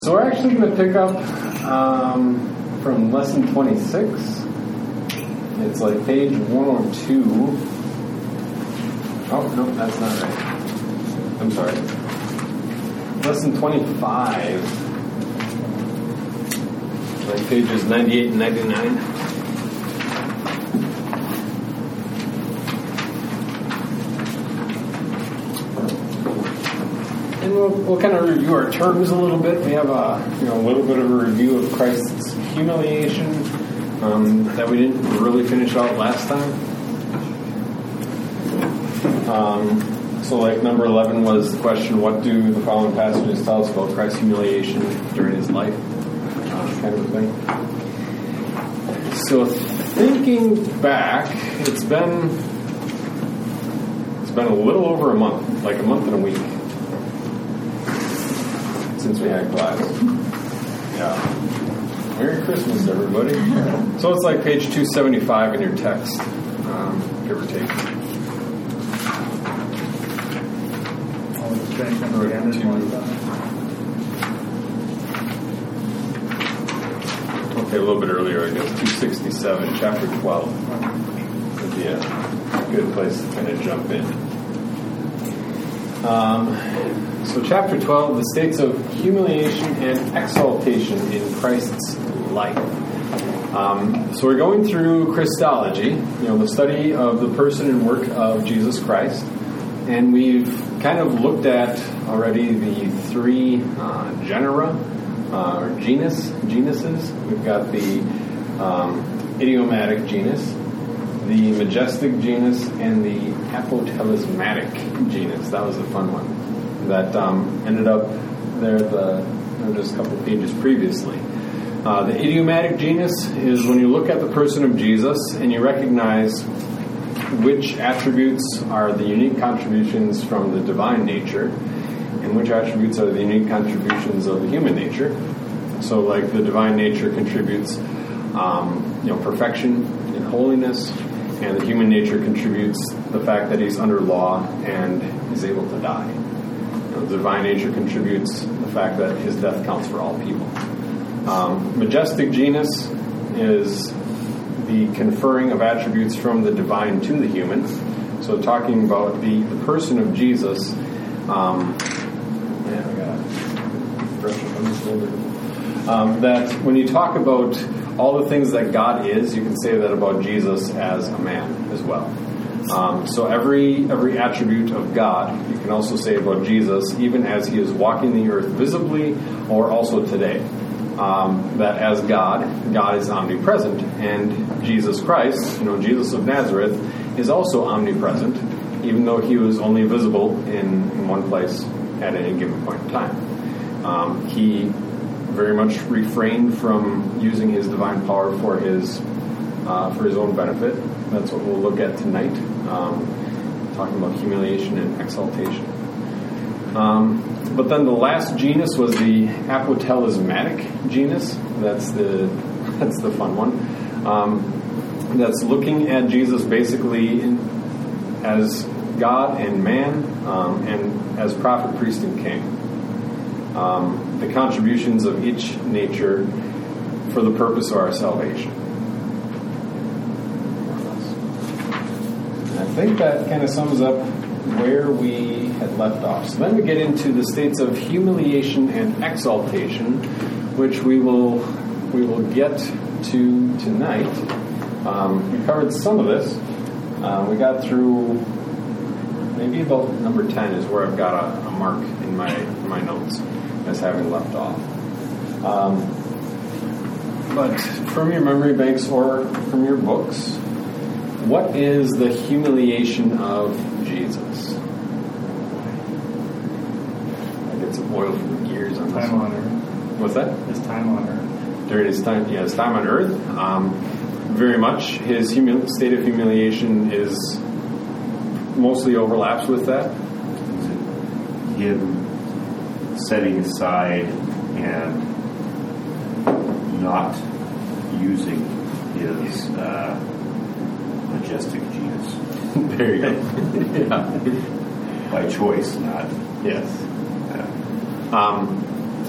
So we're actually going to pick up from lesson 26. It's like page 102. Oh, no, that's not right. I'm sorry. Lesson 25. Like pages 98 and 99. And we'll kind of review our terms a little bit. We have a little bit of a review of Christ's humiliation that we didn't really finish out last time. So like number 11 was the question, what do the following passages tell us about Christ's humiliation during his life? Kind of a thing. So thinking back, it's been a little over a month, like a month and a week, since we had class. Yeah. Merry Christmas, everybody. So it's like page 275 in your text, give or take. Okay, a little bit earlier, I guess, 267, chapter 12 would be a good place to kind of jump in. So chapter 12, the states of humiliation and exaltation in Christ's life. So we're going through Christology, the study of the person and work of Jesus Christ. And we've kind of looked at already the three genera, or genuses. We've got the idiomatic genus, the majestic genus, and the apotelismatic genus. That was a fun one. That ended up there just a couple of pages previously. The idiomatic genus is when you look at the person of Jesus and you recognize which attributes are the unique contributions from the divine nature and which attributes are the unique contributions of the human nature. So like the divine nature contributes perfection and holiness, and the human nature contributes the fact that he's under law and is able to die. The divine nature contributes the fact that his death counts for all people. Majestic genus is the conferring of attributes from the divine to the human. So talking about the person of Jesus, that when you talk about all the things that God is, you can say that about Jesus as a man as well. So every attribute of God, you can also say about Jesus, even as he is walking the earth visibly, or also today. That as God is omnipresent, and Jesus Christ, Jesus of Nazareth, is also omnipresent, even though he was only visible in one place at any given point in time. He very much refrained from using his divine power for his own benefit. That's what we'll look at tonight, talking about humiliation and exaltation. But then the last genus was the apotelismatic genus. That's the fun one. That's looking at Jesus basically as God and man, and as prophet, priest, and king. The contributions of each nature for the purpose of our salvation. I think that kind of sums up where we had left off. So then we get into the states of humiliation and exaltation, which we will get to tonight. We covered some of this. We got through maybe about number 10 is where I've got a mark in my notes as having left off. But from your memory banks or from your books, what is the humiliation of Jesus? I get some oil from the gears on this. Time on earth. What's that? His time on earth. During his time on earth. Very much his state of humiliation is mostly overlaps with that. Him setting aside and not using his majestic genus. There you go. Yeah. By choice, not. Yes.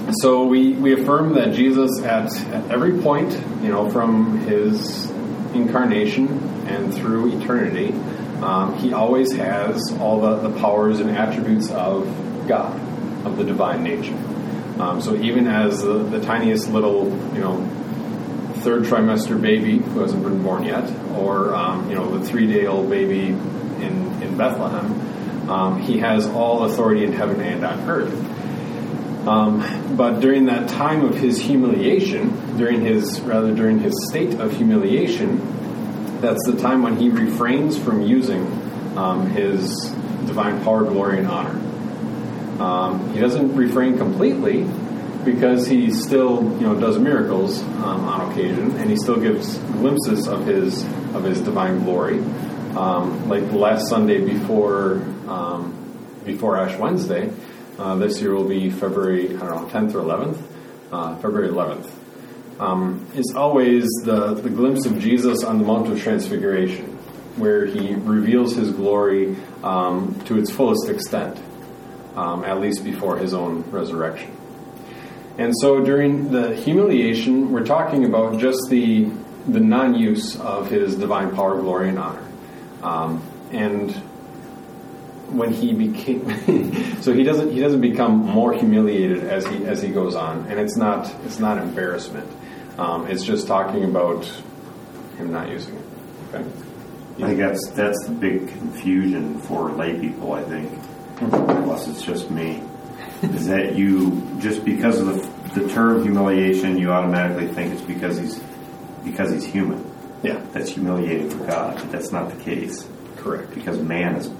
So we affirm that Jesus at every point, from his incarnation and through eternity, he always has all the powers and attributes of God, of the divine nature. So even as the tiniest little, third trimester baby who hasn't been born yet, or the 3-day-old baby in Bethlehem, he has all authority in heaven and on earth. But during that time of his humiliation, during his state of humiliation, that's the time when he refrains from using his divine power, glory, and honor. He doesn't refrain completely, because he still does miracles on occasion, and he still gives glimpses of his divine glory. Like the last Sunday before Ash Wednesday. This year will be February, 10th or 11th. February 11th. Is always the glimpse of Jesus on the Mount of Transfiguration, where he reveals his glory to its fullest extent, at least before his own resurrection. And so during the humiliation, we're talking about just the non-use of his divine power, glory, and honor. And when he became, so he doesn't become more humiliated as he goes on, and it's not embarrassment. It's just talking about him not using it. Okay. I think that's the big confusion for lay people. I think, unless it's just me, is that you just because of the term humiliation, you automatically think it's because he's human. Yeah, that's humiliating for God. But that's not the case. Correct. Because man is,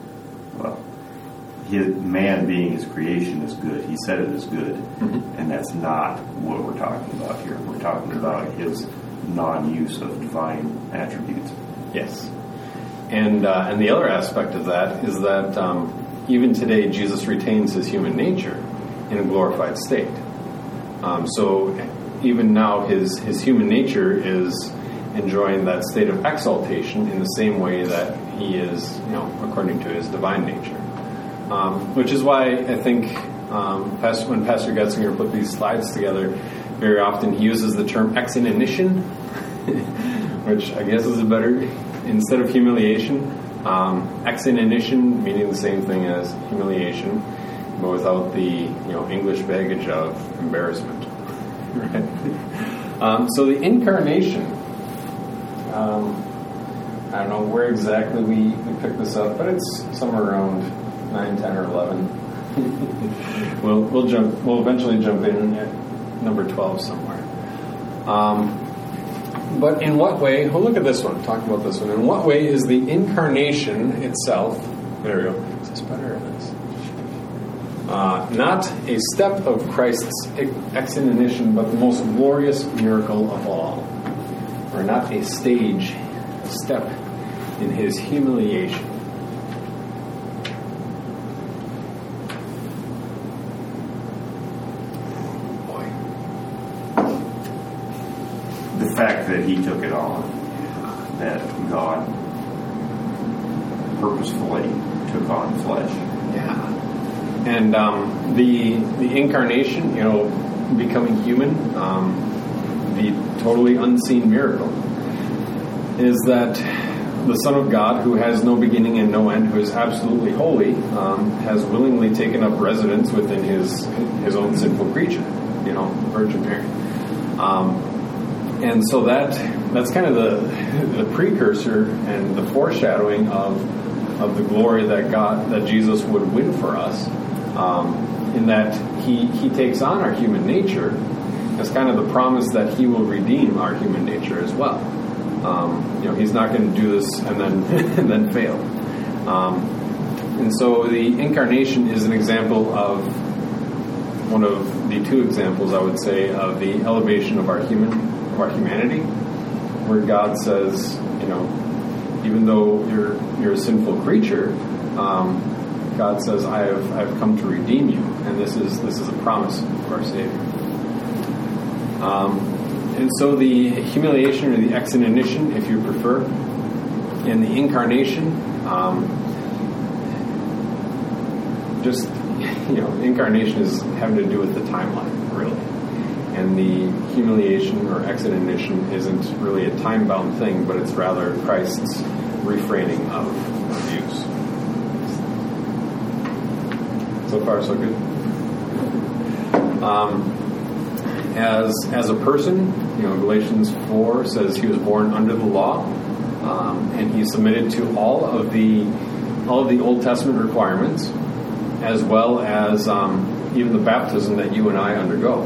man being his creation is good. He said it is good, and that's not what we're talking about here. We're talking about his non-use of divine attributes. Yes, and the other aspect of that is that even today Jesus retains his human nature in a glorified state. So even now his human nature is enjoying that state of exaltation in the same way that he is, according to his divine nature. Which is why I think when Pastor Getzinger put these slides together, very often he uses the term ex inanition, which I guess is a better, instead of humiliation, ex inanition meaning the same thing as humiliation, but without the English baggage of embarrassment. Right? So the incarnation, I don't know where exactly we picked this up, but it's somewhere around 9, 10, or 11. We'll eventually jump in at number 12 somewhere. But in what way? Well, look at this one. Talk about this one. In what way is the incarnation itself? There we go. Is this better or this? Not a step of Christ's ex inanition, but the most glorious miracle of all. Or not a stage, a step in his humiliation. The fact that he took it on, that God purposefully took on flesh. Yeah. And the incarnation, becoming human, the totally unseen miracle, is that the Son of God, who has no beginning and no end, who is absolutely holy, has willingly taken up residence within his own sinful creature, Virgin Mary. And so that's kind of the precursor and the foreshadowing of the glory that Jesus would win for us, in that he takes on our human nature as kind of the promise that he will redeem our human nature as well. He's not going to do this and then fail. And so the incarnation is an example of one of the two examples, I would say, of the elevation of our humanity, where God says, even though you're a sinful creature, God says, I've come to redeem you, and this is a promise of our Savior. And so the humiliation, or the ex inanition, if you prefer, and the incarnation, incarnation is having to do with the timeline. really. And the humiliation or exoneration isn't really a time-bound thing, but it's rather Christ's refraining of abuse. So far, so good. As a person, Galatians 4 says he was born under the law, and he submitted to all of the Old Testament requirements, as well as even the baptism that you and I undergo.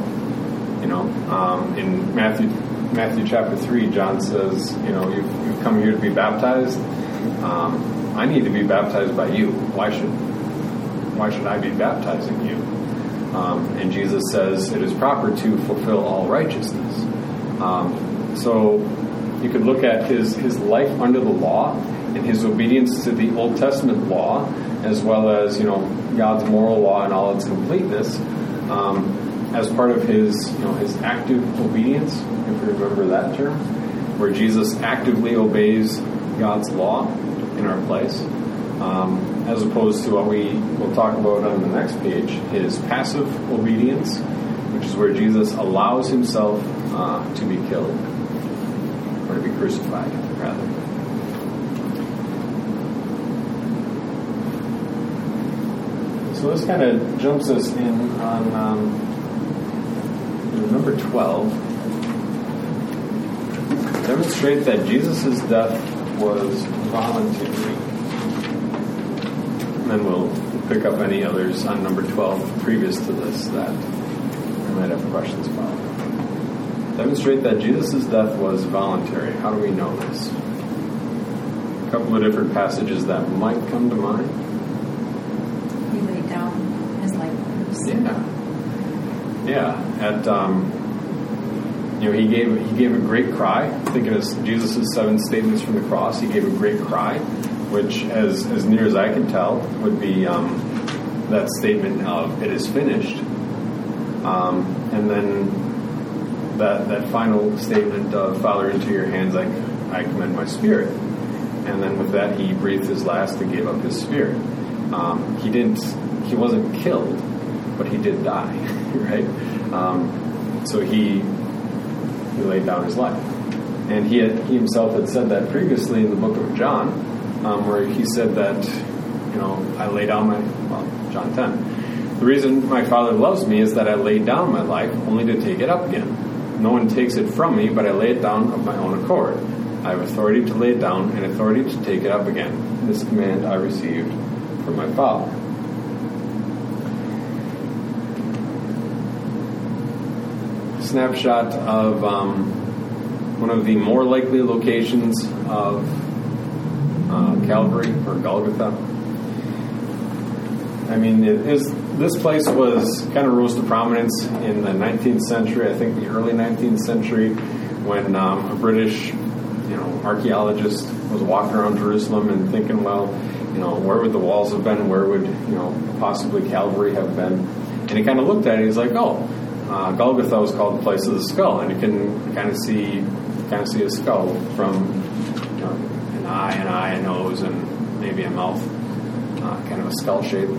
In Matthew chapter 3, John says, you've come here to be baptized. I need to be baptized by you. Why should I be baptizing you? And Jesus says it is proper to fulfill all righteousness. So you could look at his life under the law and his obedience to the Old Testament law, as well as God's moral law in all its completeness, as part of his active obedience, if you remember that term, where Jesus actively obeys God's law in our place, as opposed to what we'll talk about on the next page, his passive obedience, which is where Jesus allows himself to be killed, or to be crucified, rather. So this kind of jumps us in on number 12. Demonstrate that Jesus' death was voluntary. And then we'll pick up any others on number 12 previous to this that we might have questions about. Demonstrate that Jesus' death was voluntary. How do we know this? A couple of different passages that might come to mind. He laid down his life for us. Yeah. At he gave a great cry. Thinking of Jesus' 7 statements from the cross, he gave a great cry, which, as near as I can tell, would be that statement of "It is finished," and then that final statement of "Father, into your hands I commend my spirit." And then with that, he breathed his last and gave up his spirit. He wasn't killed, but he did die, right? So he laid down his life. And he himself had said that previously in the book of John, where he said that, I lay down John 10. The reason my Father loves me is that I lay down my life only to take it up again. No one takes it from me, but I lay it down of my own accord. I have authority to lay it down and authority to take it up again. This command I received from my Father. Snapshot of one of the more likely locations of Calvary or Golgotha. I mean, this place was kind of rose to prominence in the 19th century, I think the early 19th century, when a British, archaeologist was walking around Jerusalem and thinking, well, where would the walls have been? Where would, possibly Calvary have been? And he kind of looked at it. He's like, Golgotha was called the place of the skull, and you can kind of see a skull from an eye, a nose, and maybe a mouth, kind of a skull shape.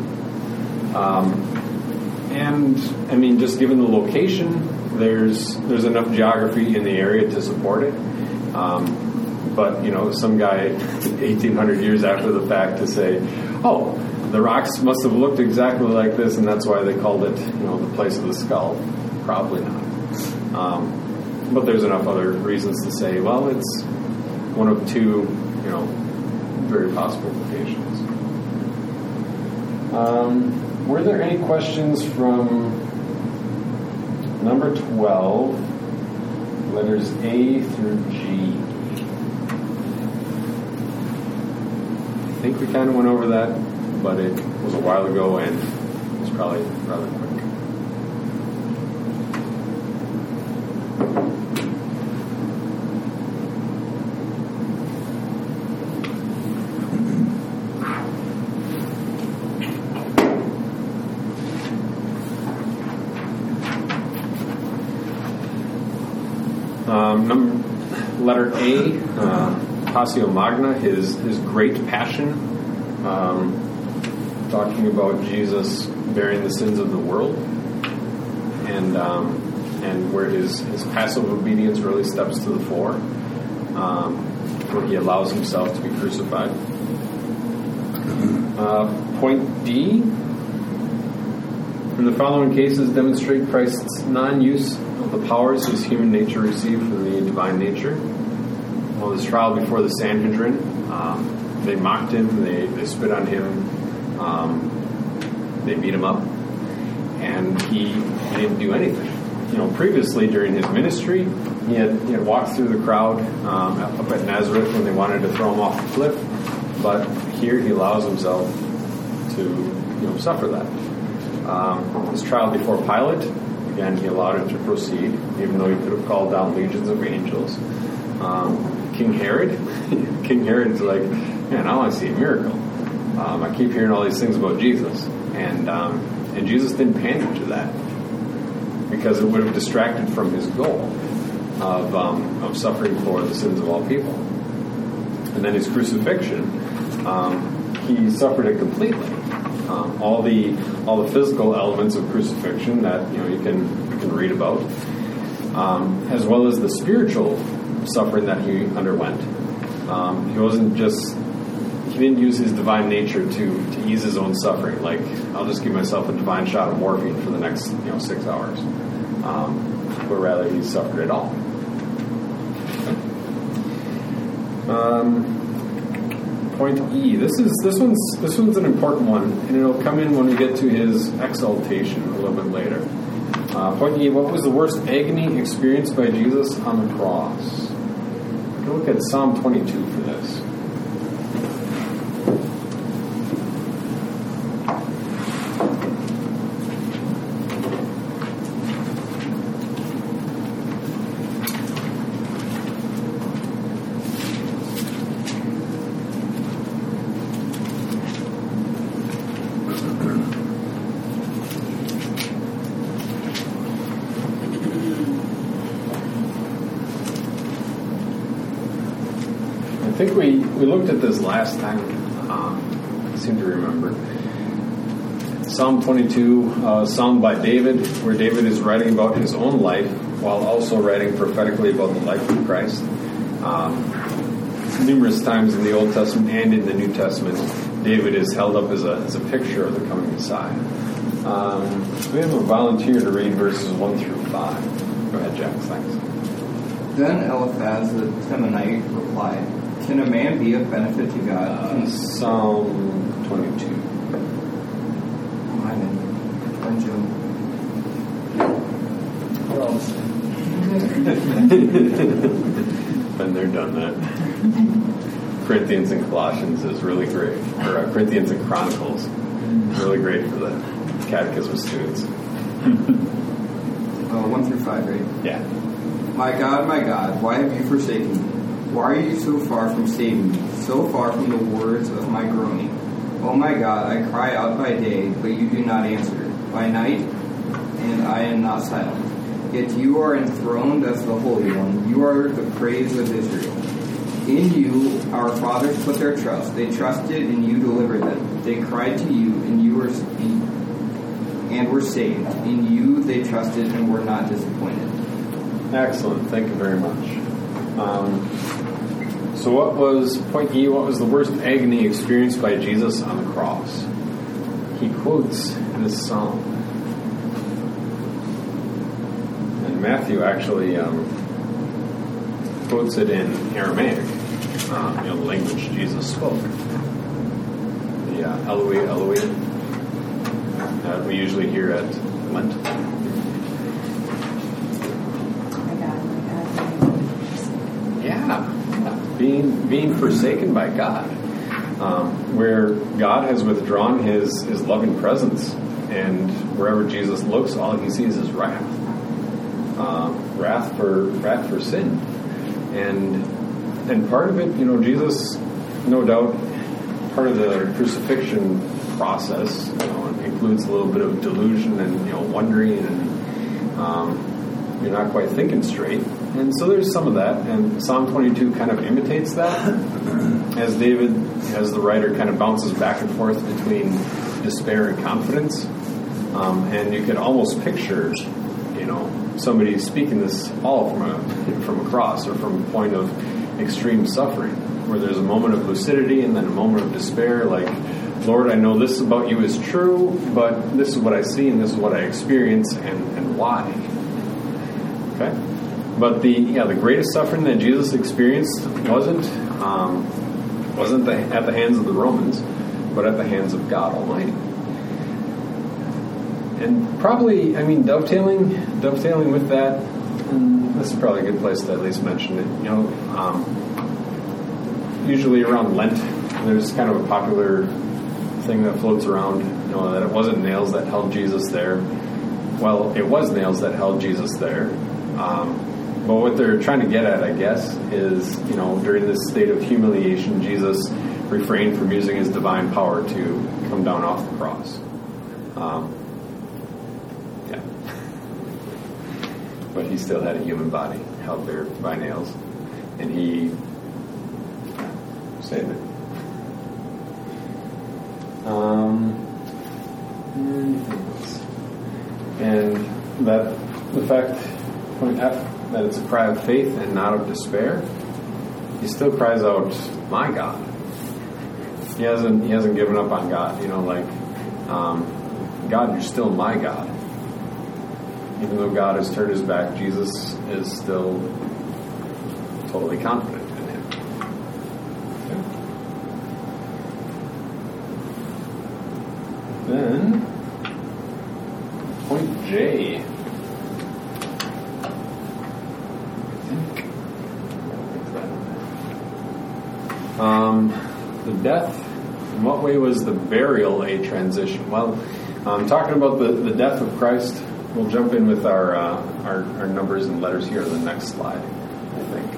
And I mean, just given the location, there's enough geography in the area to support it. But some guy 1,800 years after the fact to say, the rocks must have looked exactly like this, and that's why they called it, the place of the skull. Probably not. But there's enough other reasons to say, well, it's one of two, very possible locations. Were there any questions from number 12, letters A through G? I think we kind of went over that, but it was a while ago and it was probably rather quick. Letter A, Passio Magna, his great passion, talking about Jesus bearing the sins of the world. and where his passive obedience really steps to the fore, where he allows himself to be crucified. Point D. In the following cases, demonstrate Christ's non-use of the powers his human nature received from the divine nature. Well, his trial before the Sanhedrin, they mocked him, they spit on him, they beat him up, and he didn't do anything. Previously during his ministry, he had walked through the crowd up at Nazareth when they wanted to throw him off the cliff, but here he allows himself to suffer that. His trial before Pilate, again, he allowed it to proceed, even though he could have called down legions of angels. King Herod's like, man, I want to see a miracle. I keep hearing all these things about Jesus, and Jesus didn't pander to that because it would have distracted from his goal of suffering for the sins of all people. And then his crucifixion, he suffered it completely. All the physical elements of crucifixion that you can read about, as well as the spiritual suffering that he underwent. He didn't use his divine nature to ease his own suffering. Like, I'll just give myself a divine shot of morphine for the next 6 hours, but rather he suffered it all. Point E. This one's an important one, and it'll come in when we get to his exaltation a little bit later. Point E. What was the worst agony experienced by Jesus on the cross? We'll look at Psalm 22 for this. I think we looked at this last time. I seem to remember. Psalm 22, Psalm by David, where David is writing about his own life while also writing prophetically about the life of Christ. Numerous times in the Old Testament and in the New Testament, David is held up as a picture of the coming Messiah. We have a volunteer to read verses 1 through 5. Go ahead, Jack. Thanks. Then Eliphaz the Temanite replied, "Can a man be of benefit to God?" Psalm 22. Been there, done that. Corinthians and Colossians is really great. Or Corinthians and Chronicles is really great for the catechism students. 1 through 5, right? Yeah. My God, why have you forsaken me? Why are you so far from saving me, so far from the words of my groaning? Oh my God, I cry out by day, but you do not answer. By night, and I am not silent. Yet you are enthroned as the Holy One. You are the praise of Israel. In you, our fathers put their trust. They trusted, and you delivered them. They cried to you, and you were saved. In you, they trusted and were not disappointed. Excellent. Thank you very much. So what was, point E, what was the worst agony experienced by Jesus on the cross? He quotes this psalm. And Matthew actually quotes it in Aramaic, the language Jesus spoke. The Eloi, Eloi, that we usually hear at Lent. Being forsaken by God, where God has withdrawn his loving presence, and wherever Jesus looks, all he sees is wrath for sin, and part of it, Jesus, no doubt, part of the crucifixion process, includes a little bit of delusion and wondering, and you're not quite thinking straight. And so there's some of that, and Psalm 22 kind of imitates that, as the writer kind of bounces back and forth between despair and confidence. And you can almost picture somebody speaking this all from a cross or from a point of extreme suffering, where there's a moment of lucidity and then a moment of despair, like, Lord, I know this about you is true, but this is what I see and this is what I experience, and why? Okay? But the greatest suffering that Jesus experienced wasn't at the hands of the Romans, but at the hands of God Almighty. And probably, dovetailing with that, this is probably a good place to at least mention it. Usually around Lent, there's kind of a popular thing that floats around, that it wasn't nails that held Jesus there. Well, it was nails that held Jesus there. But what they're trying to get at, I guess, is, during this state of humiliation, Jesus refrained from using his divine power to come down off the cross. But he still had a human body held there by nails, and he saved it. And that the fact, point F, that it's a cry of faith and not of despair, he still cries out, "My God." He hasn't given up on God. God, you're still my God. Even though God has turned his back, Jesus is still totally confident in him. Okay. Then, point J. The death. In what way was the burial a transition? Well, talking about the death of Christ, we'll jump in with our numbers and letters here on the next slide, I think.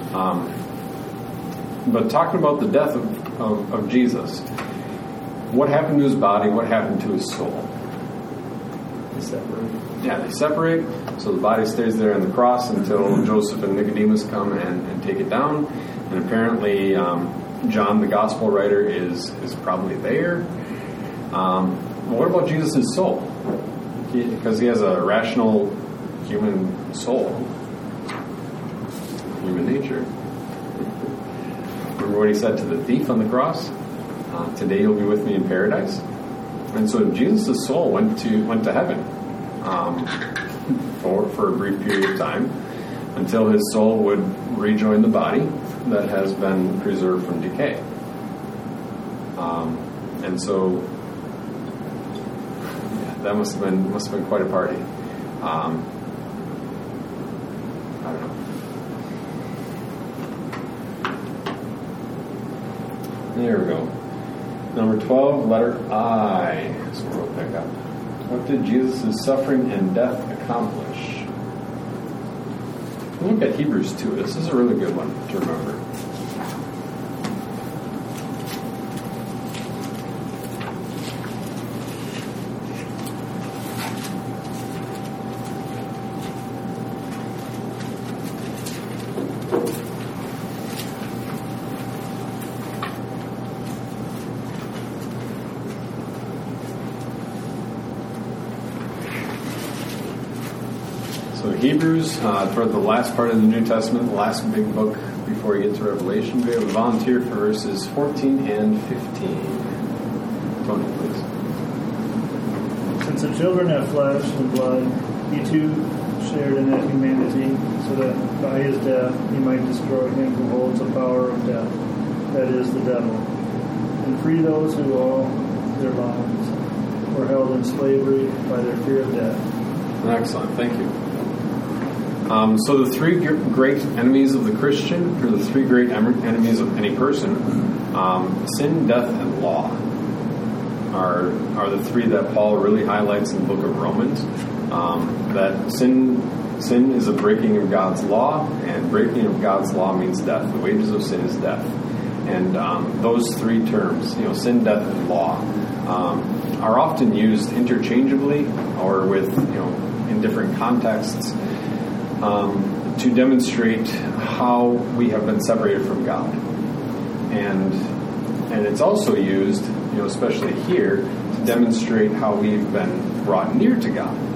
But talking about the death of Jesus, what happened to his body? What happened to his soul? They separate. Yeah, they separate. So the body stays there on the cross until Joseph and Nicodemus come and take it down. And apparently, John, the gospel writer, is probably there. What about Jesus' soul? Because he has a rational human soul, human nature. Remember what he said to the thief on the cross? Today you'll be with me in paradise. And so Jesus' soul went to heaven for a brief period of time until his soul would rejoin the body that has been preserved from decay. And so that must have been quite a party. I don't know. There we go. Number 12, letter I. So we'll pick up. What did Jesus' suffering and death accomplish? We'll look at Hebrews 2. This is a really good one to remember. Hebrews, toward the last part of the New Testament, the last big book before you get to Revelation. We have a volunteer for verses 14 and 15. Tony, please. Since the children have flesh and blood, he too shared in that humanity, so that by his death he might destroy him who holds the power of death, that is, the devil, and free those who all their lives were held in slavery by their fear of death. Excellent, thank you. So the three great enemies of the Christian, or the three great enemies of any person, sin, death, and law, are the three that Paul really highlights in the book of Romans. That sin is a breaking of God's law, and breaking of God's law means death. The wages of sin is death. And those three terms, sin, death, and law, are often used interchangeably or with, in different contexts. To demonstrate how we have been separated from God, and it's also used, especially here, to demonstrate how we've been brought near to God.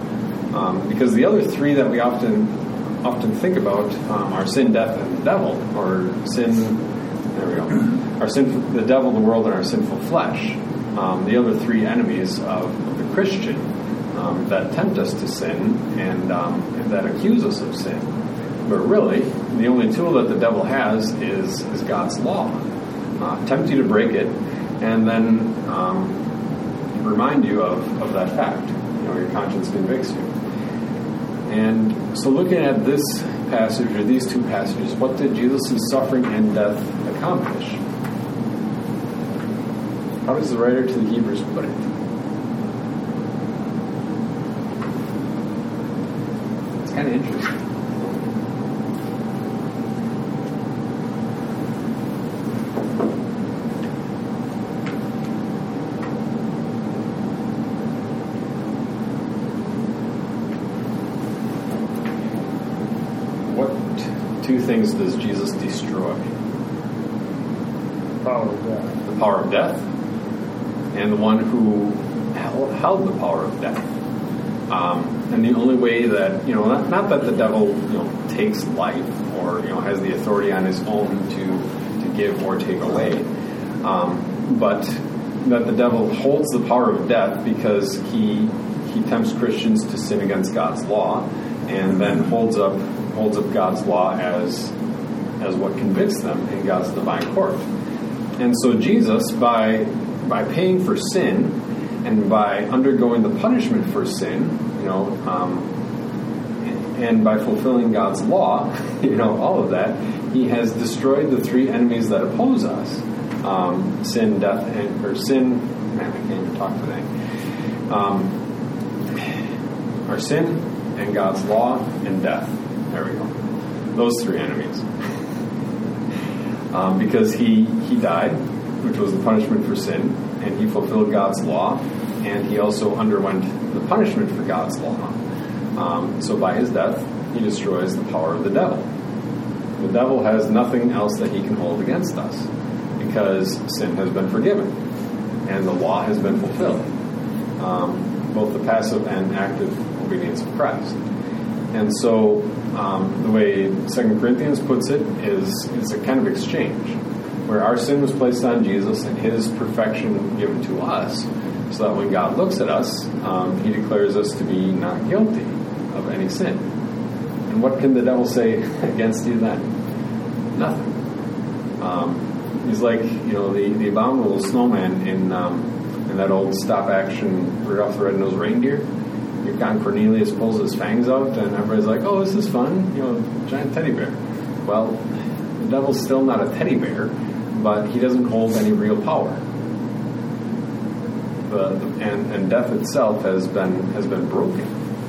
Because the other three that we often think about are sin, death, and the devil, or sin. There we go. Our sin, the devil, the world, and our sinful flesh. The other three enemies of the Christian that tempt us to sin and that accuse us of sin. But really, the only tool that the devil has is God's law. Tempt you to break it, and then remind you of that fact. Your conscience convicts you. And so looking at this passage, or these two passages, what did Jesus' suffering and death accomplish? How does the writer to the Hebrews put it? It's kind of interesting. What two things does Jesus destroy? Power of death. The power of death, and the one who held the power of death. And the only way that, not that the devil, takes life or, has the authority on his own to give or take away, but that the devil holds the power of death because he tempts Christians to sin against God's law, and then holds up God's law as what convicts them in God's divine court. And so Jesus, by paying for sin and by undergoing the punishment for sin, and by fulfilling God's law, all of that, he has destroyed the three enemies that oppose us: sin, death, sin. Man, I can't even talk today. Our sin and God's law and death. There we go. Those three enemies. Because he died, which was the punishment for sin, and he fulfilled God's law, and he also underwent the punishment for God's law. So by his death, he destroys the power of the devil. The devil has nothing else that he can hold against us, because sin has been forgiven, and the law has been fulfilled. Both the passive and active obedience of Christ. And so the way 2 Corinthians puts it is it's a kind of exchange, where our sin was placed on Jesus and his perfection given to us, so that when God looks at us, he declares us to be not guilty of any sin. And what can the devil say against you then? Nothing. He's like, the abominable snowman in that old stop-action Rudolph the Red-Nosed Reindeer. John Cornelius pulls his fangs out, and everybody's like, "Oh, this is fun!" Giant teddy bear. Well, the devil's still not a teddy bear, but he doesn't hold any real power. And death itself has been broken.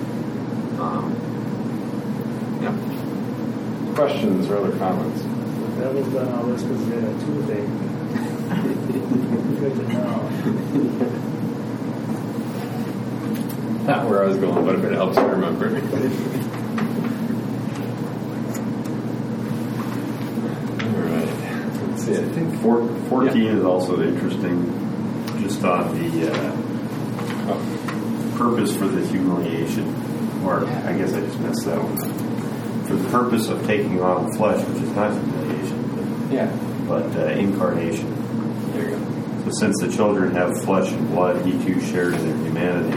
Questions or other comments? The devil's done all this because he had a toothache. Good to know. Not where I was going, but if it helps you remember. All right. Let's see. I think 14 is also interesting, just on the purpose for the humiliation. Or I guess I just messed that one up. For the purpose of taking on flesh, which is not humiliation, but incarnation. There you go. So since the children have flesh and blood, he too shared in their humanity.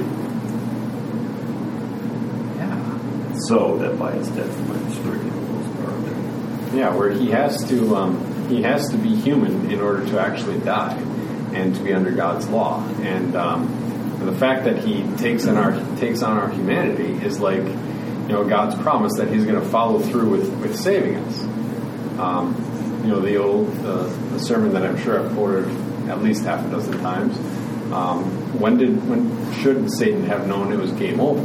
So that by his death he might destroy the power of death. Yeah, where he has to be human in order to actually die and to be under God's law. And the fact that he takes on our humanity is like, God's promise that he's going to follow through with saving us. The sermon that I'm sure I've quoted at least half a dozen times. When should Satan have known it was game over?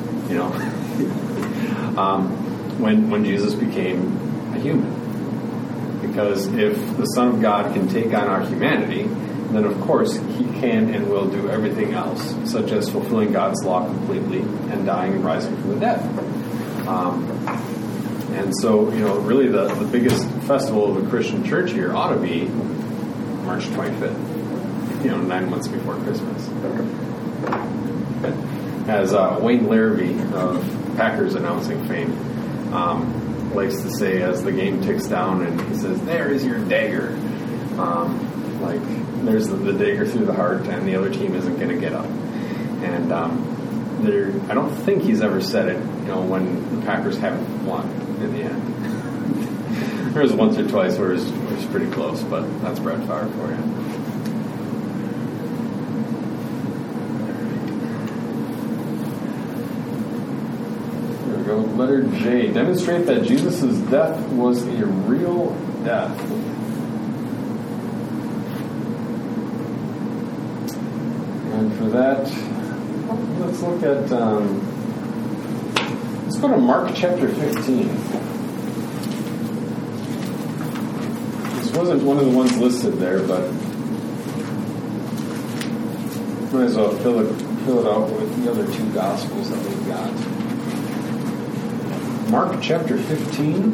When Jesus became a human. Because if the Son of God can take on our humanity, then of course he can and will do everything else, such as fulfilling God's law completely and dying and rising from the dead. And so, really the biggest festival of the Christian church here ought to be March 25th, 9 months before Christmas. as Wayne Larrabee of Packers announcing fame likes to say as the game ticks down and he says, "There is your dagger." Like there's the dagger through the heart, and the other team isn't going to get up. And I don't think he's ever said it, when the Packers haven't won in the end. There was once or twice where it was pretty close, but that's Brett Favre for you. Here we go. Letter J. Demonstrate that Jesus' death was a real death. And for that, let's look at, let's go to Mark chapter 15. This wasn't one of the ones listed there, but might as well fill it out with the other two Gospels that we've got. Mark chapter 15.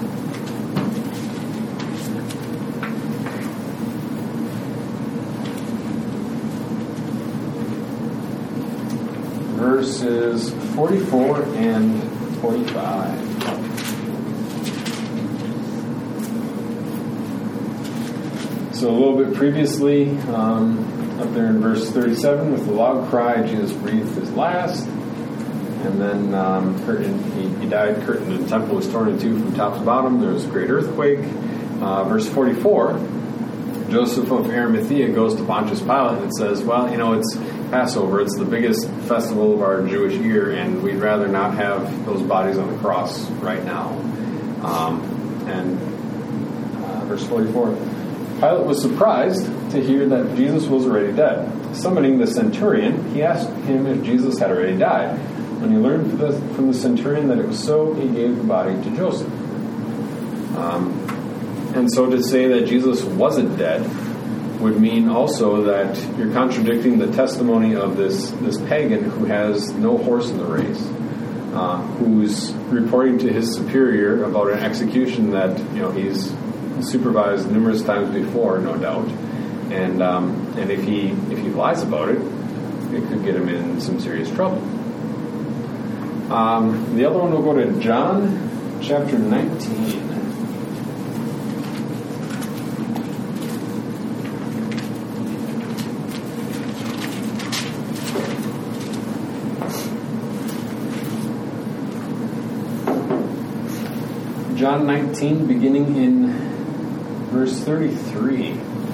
Verses 44 and 45. So a little bit previously, up there in verse 37, with a loud cry, Jesus breathed his last. And then he died. Curtain of the temple was torn in two from top to bottom. There was a great earthquake. Verse 44, Joseph of Arimathea goes to Pontius Pilate and says, well, it's Passover. It's the biggest festival of our Jewish year, and we'd rather not have those bodies on the cross right now. Verse 44, Pilate was surprised to hear that Jesus was already dead. Summoning the centurion, he asked him if Jesus had already died. When he learned from the centurion that it was so, he gave the body to Joseph. And so to say that Jesus wasn't dead would mean also that you're contradicting the testimony of this pagan who has no horse in the race, who's reporting to his superior about an execution that he's supervised numerous times before, no doubt, and if he lies about it, it could get him in some serious trouble. The other one will go to John chapter 19. John 19, beginning in verse 33.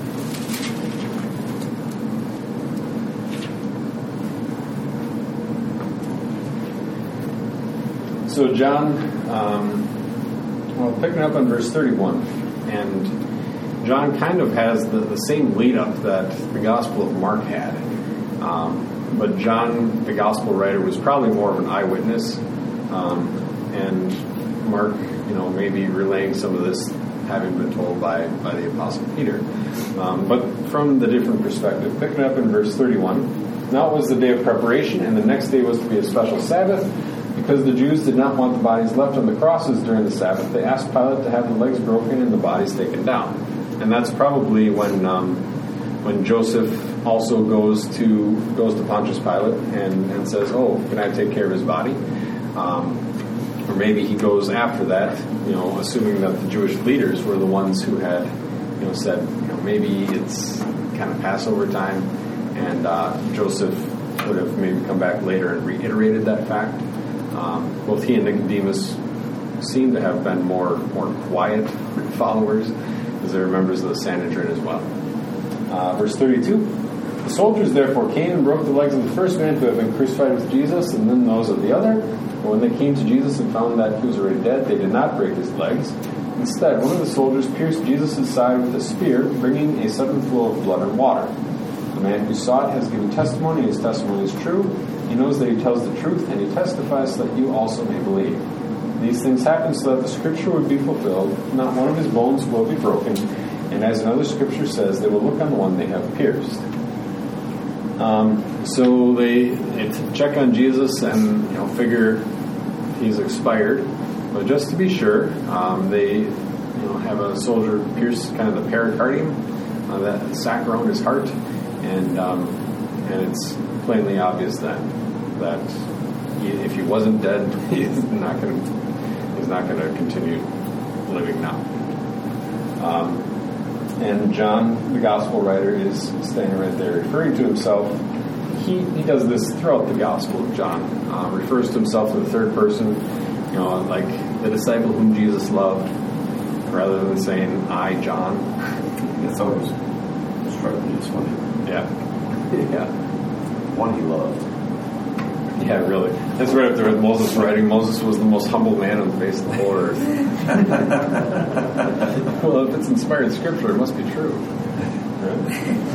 So John, picking up on verse 31, and John kind of has the same lead-up that the Gospel of Mark had. But John, the Gospel writer, was probably more of an eyewitness, and Mark, maybe relaying some of this having been told by the Apostle Peter. But from the different perspective, picking up in verse 31, now it was the day of preparation, and the next day was to be a special Sabbath. Because the Jews did not want the bodies left on the crosses during the Sabbath, they asked Pilate to have the legs broken and the bodies taken down. And that's probably when Joseph also goes to Pontius Pilate and says, "Oh, can I take care of his body?" Or maybe he goes after that, assuming that the Jewish leaders were the ones who had, said, maybe it's kind of Passover time, and Joseph would have maybe come back later and reiterated that fact. Both he and Nicodemus seem to have been more quiet followers, as they were members of the Sanhedrin as well. Verse 32, the soldiers therefore came and broke the legs of the first man who had been crucified with Jesus, and then those of the other. But when they came to Jesus and found that he was already dead, they did not break his legs. Instead, one of the soldiers pierced Jesus' side with a spear, bringing a sudden flow of blood and water. The man who saw it has given testimony, and his testimony is true. He knows that he tells the truth, and he testifies so that you also may believe. These things happened so that the scripture would be fulfilled. Not one of his bones will be broken. And as another scripture says, they will look on the one they have pierced. So they check on Jesus and figure he's expired. But just to be sure, they have a soldier pierce kind of the pericardium, that sac around his heart, and it's plainly obvious then that if he wasn't dead, he's not going to continue living now. And John, the gospel writer, is standing right there referring to himself. He does this throughout the Gospel of John. Refers to himself in the third person, like the disciple whom Jesus loved, rather than saying, I, John. It's always struck me as funny. Yeah. One he loved. Yeah, really. That's right up there with Moses writing. Moses was the most humble man on the face of the whole earth. Well, if it's inspired scripture, it must be true. Right?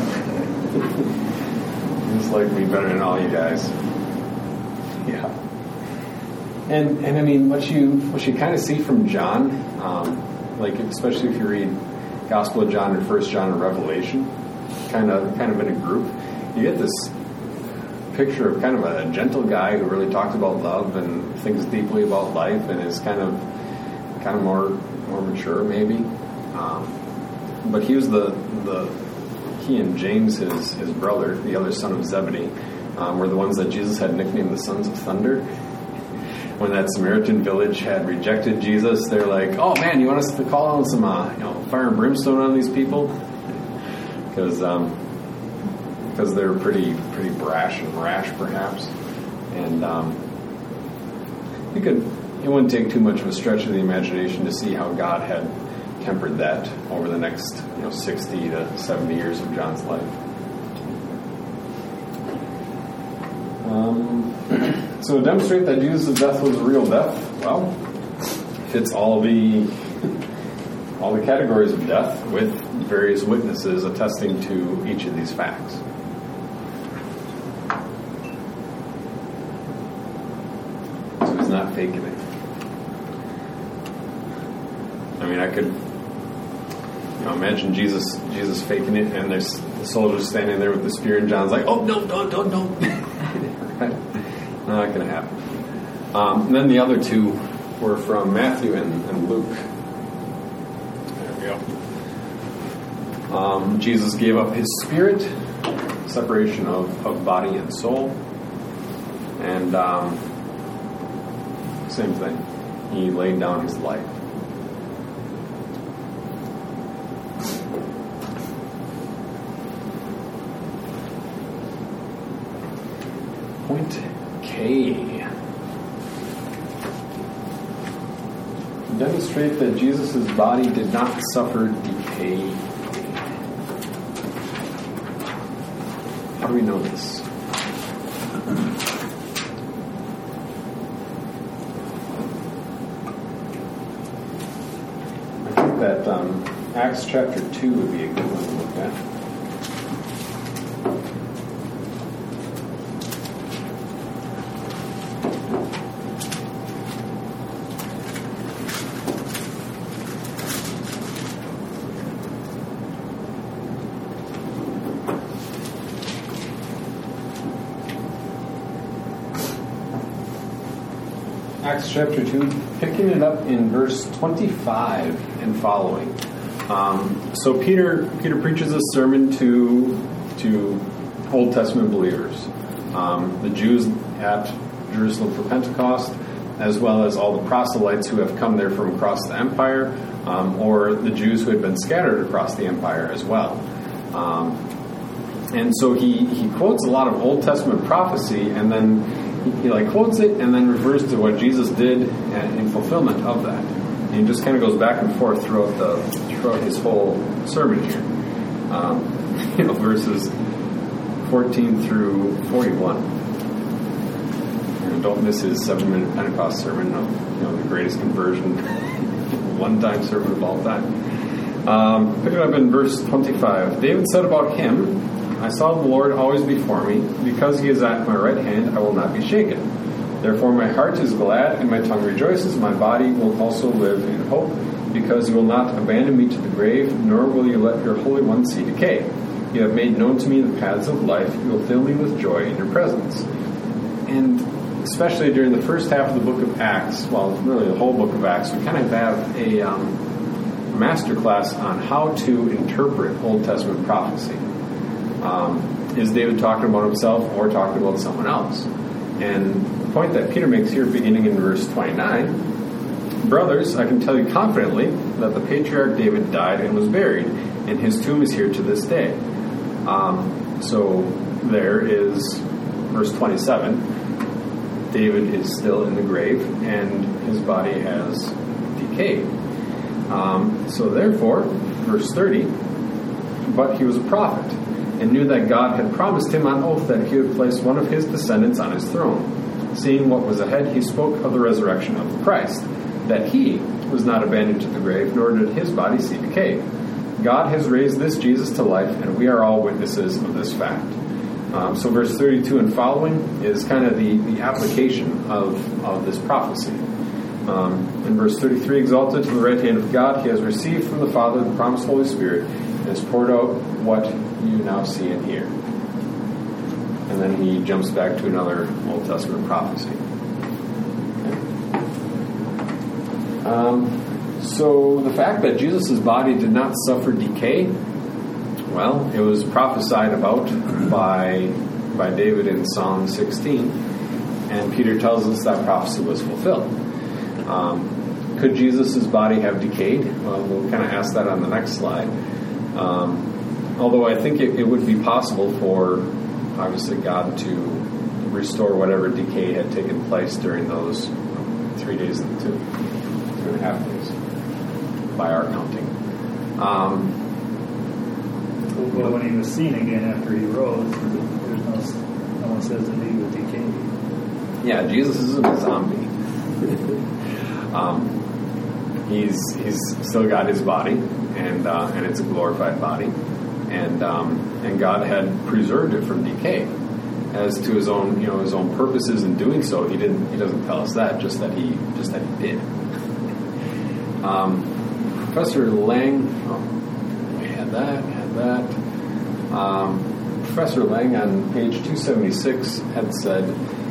Just like me better than all you guys. Yeah. And I mean, what you kind of see from John, like especially if you read Gospel of John and 1 John and Revelation, kind of in a group, you get this picture of kind of a gentle guy who really talks about love and thinks deeply about life and is kind of more mature maybe. But he was he and James, his brother, the other son of Zebedee, were the ones that Jesus had nicknamed the Sons of Thunder. When that Samaritan village had rejected Jesus, they're like, "Oh man, you want us to call on some fire and brimstone on these people?" Because they were pretty brash and rash, perhaps. And it wouldn't take too much of a stretch of the imagination to see how God had tempered that over the next 60 to 70 years of John's life. So to demonstrate that Jesus' death was a real death, well, fits all the categories of death with various witnesses attesting to each of these facts. So he's not faking it. I mean, I could imagine Jesus faking it, and there's the soldiers standing there with the spear, and John's like, "Oh no, don't!" Right? Not going to happen. And then the other two were from Matthew and Luke. There we go. Jesus gave up his spirit, separation of body and soul, and same thing. He laid down his life. Point K. Demonstrate that Jesus' body did not suffer decay. How do we know this? I think that Acts chapter 2 would be a good one to look at. Acts chapter 2, picking it up in verse 25 and following. So Peter preaches a sermon to Old Testament believers, the Jews at Jerusalem for Pentecost, as well as all the proselytes who have come there from across the empire, or the Jews who had been scattered across the empire as well. And so he quotes a lot of Old Testament prophecy, and then he quotes it and then refers to what Jesus did in fulfillment of that. And he just kind of goes back and forth throughout his whole sermon here. Verses 14 through 41. And don't miss his 7-minute Pentecost sermon of the greatest conversion, one-time sermon of all time. Pick it up in verse 25. David said about him, I saw the Lord always before me. Because he is at my right hand, I will not be shaken. Therefore my heart is glad, and my tongue rejoices. My body will also live in hope, because you will not abandon me to the grave, nor will you let your Holy One see decay. You have made known to me the paths of life. You will fill me with joy in your presence. And especially during the first half of the book of Acts, well, really the whole book of Acts, we kind of have a master class on how to interpret Old Testament prophecy. Is David talking about himself or talking about someone else? And the point that Peter makes here, beginning in verse 29, brothers, I can tell you confidently that the patriarch David died and was buried, and his tomb is here to this day. So there is verse 27. David is still in the grave, and his body has decayed. So therefore, verse 30, but he was a prophet, and knew that God had promised him on oath that he would place one of his descendants on his throne. Seeing what was ahead, he spoke of the resurrection of the Christ, that he was not abandoned to the grave, nor did his body see decay. God has raised this Jesus to life, and we are all witnesses of this fact. So verse 32 and following is kind of the application of this prophecy. In verse 33, exalted to the right hand of God, he has received from the Father the promised Holy Spirit, and has poured out what you now see and hear. And then he jumps back to another Old Testament prophecy. Okay. So the fact that Jesus' body did not suffer decay, well, it was prophesied about by David in Psalm 16, and Peter tells us that prophecy was fulfilled. Could Jesus' body have decayed? Well, we'll kind of ask that on the next slide. Although I think it would be possible for, obviously, God to restore whatever decay had taken place during those 3 days in the tomb, 2.5 days, by our counting. Well, when he was seen again after he rose, there's no one says that he would decay. Yeah, Jesus isn't a zombie. He's still got his body, and it's a glorified body, and God had preserved it from decay. As to his own purposes in doing so, he doesn't tell us that, just that he did. Professor Lang, we had that. Professor Lang on page 276 had said,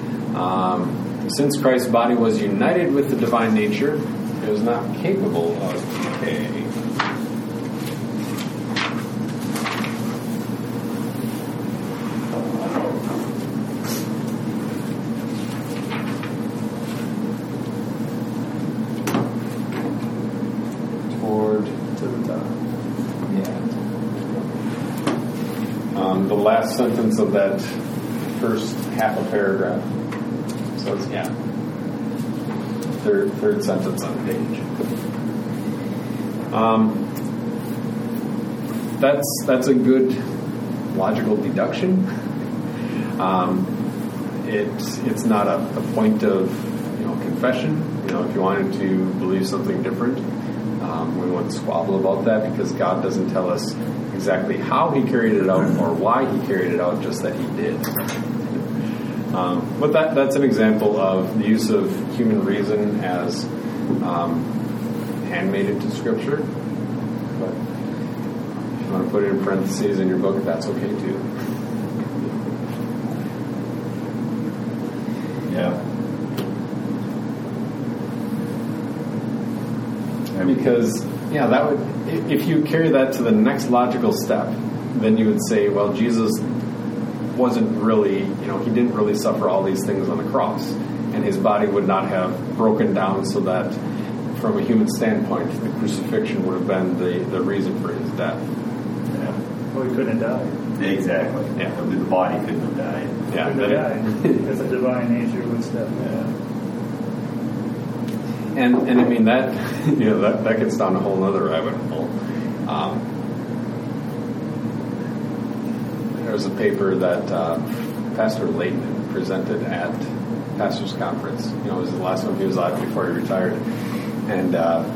since Christ's body was united with the divine nature, it was not capable of decay. The last sentence of that first half a paragraph. So it's, third sentence on the page. That's a good logical deduction. It's not a point of confession. If you wanted to believe something different, we wouldn't squabble about that, because God doesn't tell us exactly how he carried it out or why he carried it out, just that he did. But that's an example of the use of human reason as handmaiden to Scripture. But if you want to put it in parentheses in your book, that's okay too. Yeah. Because, that would, if you carry that to the next logical step, then you would say, well, Jesus wasn't really, he didn't really suffer all these things on the cross, and his body would not have broken down so that, from a human standpoint, the crucifixion would have been the reason for his death. Yeah. Well, he couldn't have died. Exactly. Yeah. The body couldn't have died. Yeah. Couldn't have died, because the divine nature would step in. Yeah. And I mean that that gets down a whole other rabbit hole. There was a paper that Pastor Leighton presented at Pastor's Conference. It was the last one he was alive before he retired, and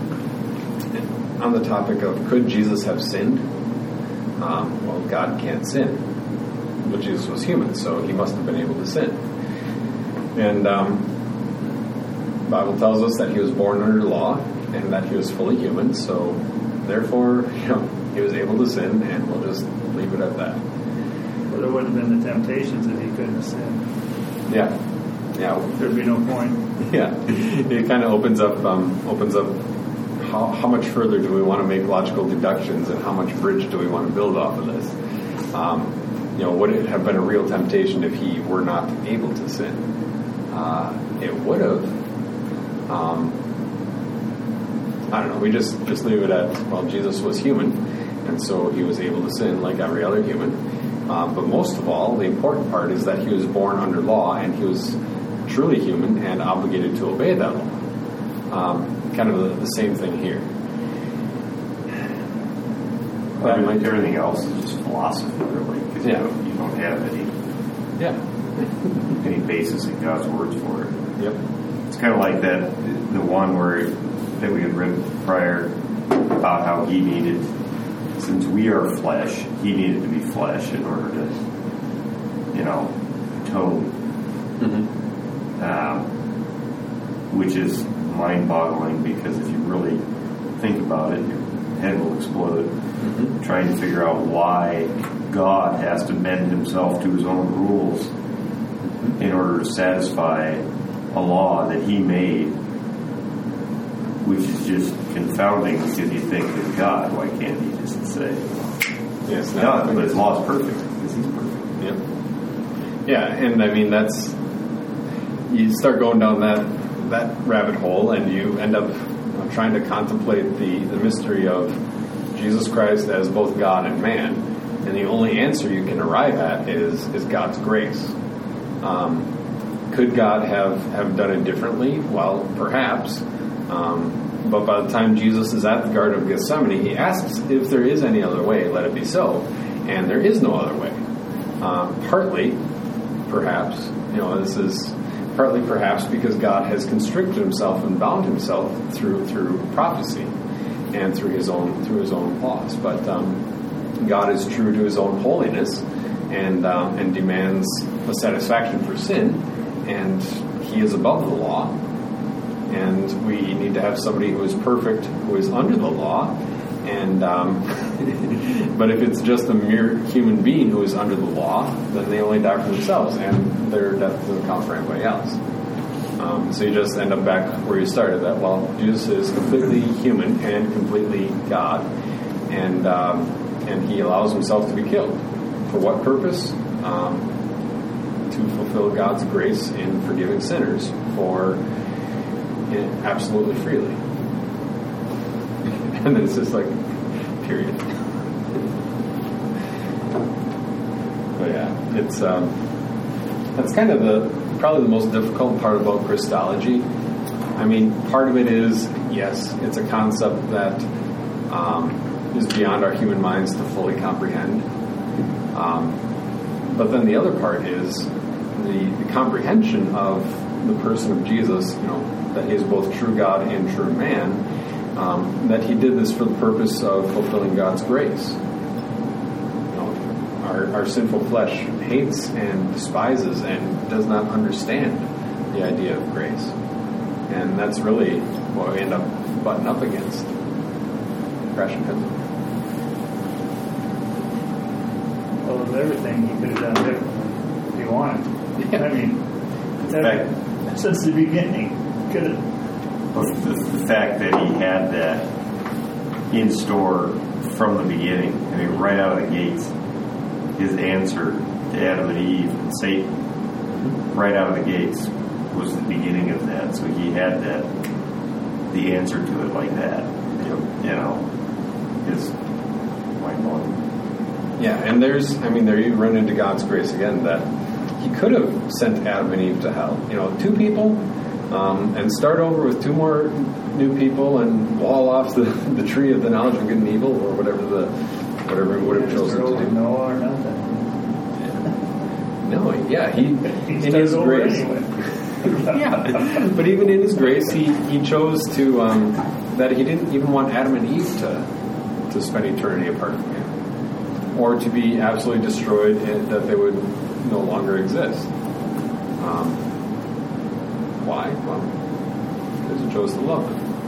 on the topic of could Jesus have sinned? Well, God can't sin, but Jesus was human, so he must have been able to sin. And the Bible tells us that he was born under law and that he was fully human, so therefore, he was able to sin, and we'll just leave it at that. Well, there wouldn't have been the temptations if he couldn't have sinned. Yeah. There'd be no point. Yeah, it kind of opens up how much further do we want to make logical deductions, and how much bridge do we want to build off of this? Would it have been a real temptation if he were not able to sin? it would have. I don't know. We just leave it at, well, Jesus was human, and so he was able to sin like every other human. But most of all, the important part is that he was born under law, and he was truly human and obligated to obey that law. Kind of the same thing here. Everything else is just philosophy, really, because you don't have any basis in God's words for it. Yep. It's kind of like the one that we had read prior about how he needed, since we are flesh, he needed to be flesh in order to, atone. Mm-hmm. Which is mind-boggling, because if you really think about it, your head will explode. Mm-hmm. Trying to figure out why God has to bend himself to his own rules in order to satisfy a law that he made, which is just confounding, because you think of God, why can't he just say, yes, no, but his law is perfect, because he's perfect. Yep. Yeah, and I mean, you start going down that rabbit hole, and you end up trying to contemplate the mystery of Jesus Christ as both God and man, and the only answer you can arrive at is God's grace. Could God have done it differently? Well, perhaps. But by the time Jesus is at the Garden of Gethsemane, he asks if there is any other way, let it be so. And there is no other way. Partly, perhaps, this is partly perhaps because God has constricted himself and bound himself through prophecy and through his own laws. But God is true to his own holiness and demands a satisfaction for sin, and he is above the law. And we need to have somebody who is perfect, who is under the law. And but if it's just a mere human being who is under the law, then they only die for themselves, and their death doesn't count for anybody else. So you just end up back where you started. That Jesus is completely human and completely God, and he allows himself to be killed. For what purpose? To fulfill God's grace in forgiving sinners absolutely freely. And then it's just like, period. But yeah, it's that's kind of probably the most difficult part about Christology. I mean, part of it is, yes, it's a concept that is beyond our human minds to fully comprehend. But then the other part is the comprehension of the person of Jesus, that he is both true God and true man, that he did this for the purpose of fulfilling God's grace. Our sinful flesh hates and despises and does not understand the idea of grace. And that's really what we end up butting up against. Crashing into. Well, with everything he could have done differently if he wanted. Yeah. I mean, since the beginning, could have. Well, the fact that he had that in store from the beginning, I mean, right out of the gates, his answer to Adam and Eve and Satan, right out of the gates, was the beginning of that. So he had the answer to it like that. Is mind-blowing. Yeah, and there you run into God's grace again, that he could have sent Adam and Eve to hell. 2 people, and start over with 2 more new people and wall off the tree of the knowledge of good and evil, or whatever he would have chosen to do. Noah or nothing. No, yeah, he in his grace. Anyway. Yeah, but even in his grace, he chose to that he didn't even want Adam and Eve to spend eternity apart from him, or to be absolutely destroyed, and that they would no longer exist. Why? Well, because he chose to love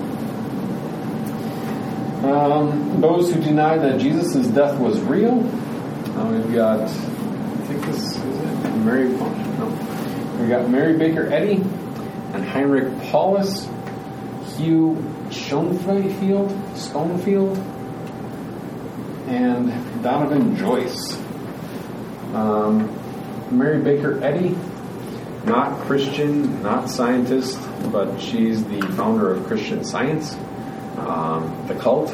them. Those who deny that Jesus' death was real, we've got, I think this is it, we got Mary Baker Eddy and Heinrich Paulus, Hugh Schoenfield, and Donovan Joyce. Mary Baker Eddy not Christian, not scientist, but she's the founder of Christian Science, the cult.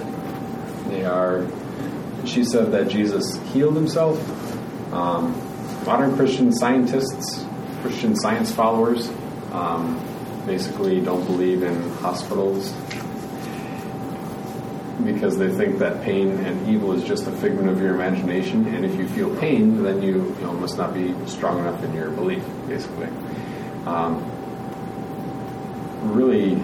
She said that Jesus healed himself. Modern Christian scientists, Christian Science followers, basically don't believe in hospitals because they think that pain and evil is just a figment of your imagination, and if you feel pain, then you must not be strong enough in your belief, basically. Really,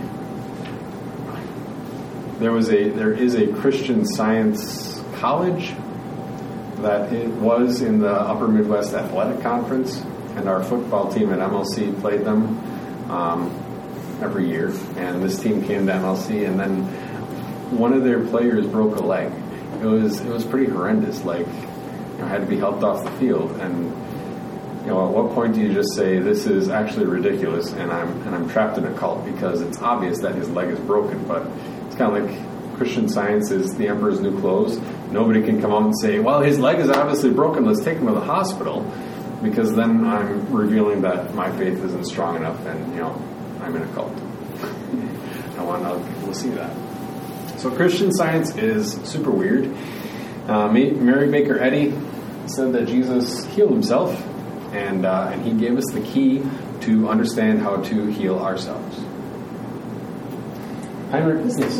there is a Christian Science college that it was in the Upper Midwest Athletic Conference, and our football team at MLC played them every year, and this team came to MLC, and then one of their players broke a leg. It was pretty horrendous. Had to be helped off the field, and at what point do you just say this is actually ridiculous, and I'm trapped in a cult because it's obvious that his leg is broken? But it's kind of like Christian Science is the emperor's new clothes. Nobody can come out and say, well, his leg is obviously broken, let's take him to the hospital, because then I'm revealing that my faith isn't strong enough, and I'm in a cult. I want other people to see that. So Christian Science is super weird. Mary Baker Eddy said that Jesus healed himself, and he gave us the key to understand how to heal ourselves. Heinrich, yes.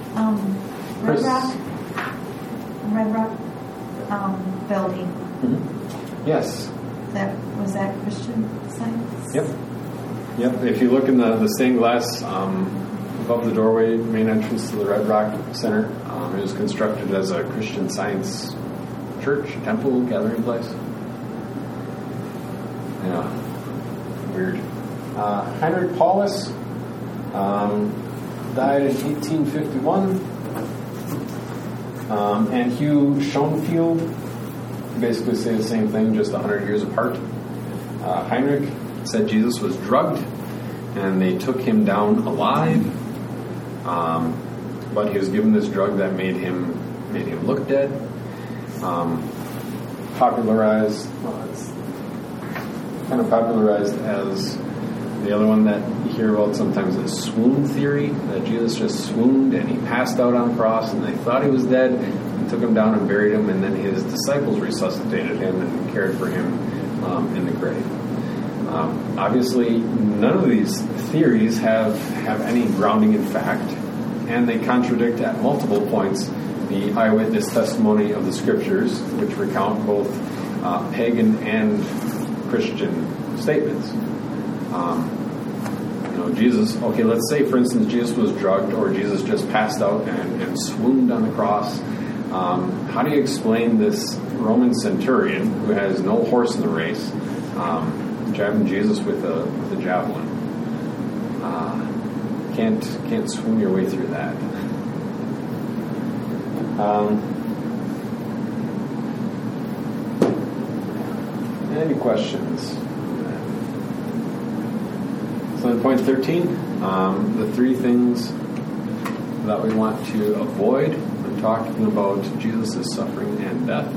Red Rock building. Mm-hmm. Yes. Was that Christian Science? Yep. If you look in the stained glass above the doorway, main entrance to the Red Rock Center, it was constructed as a Christian Science church, temple, gathering place. Yeah. Weird. Heinrich Paulus died in 1851. And Hugh Schoenfield basically say the same thing, just 100 years apart. Heinrich said Jesus was drugged, and they took him down alive. But he was given this drug that made him look dead. Popularized as the other one that you hear about sometimes is swoon theory, that Jesus just swooned and he passed out on the cross, and they thought he was dead and took him down and buried him, and then his disciples resuscitated him and cared for him in the grave. Obviously, none of these theories have any grounding in fact, and they contradict at multiple points the eyewitness testimony of the Scriptures, which recount both pagan and Christian statements. Jesus, okay, let's say, for instance, Jesus was drugged, or Jesus just passed out and swooned on the cross. How do you explain this Roman centurion who has no horse in the race jabbing Jesus with a javelin? Can't swoon your way through that. Any questions? So in point 13, the three things that we want to avoid when talking about Jesus' suffering and death.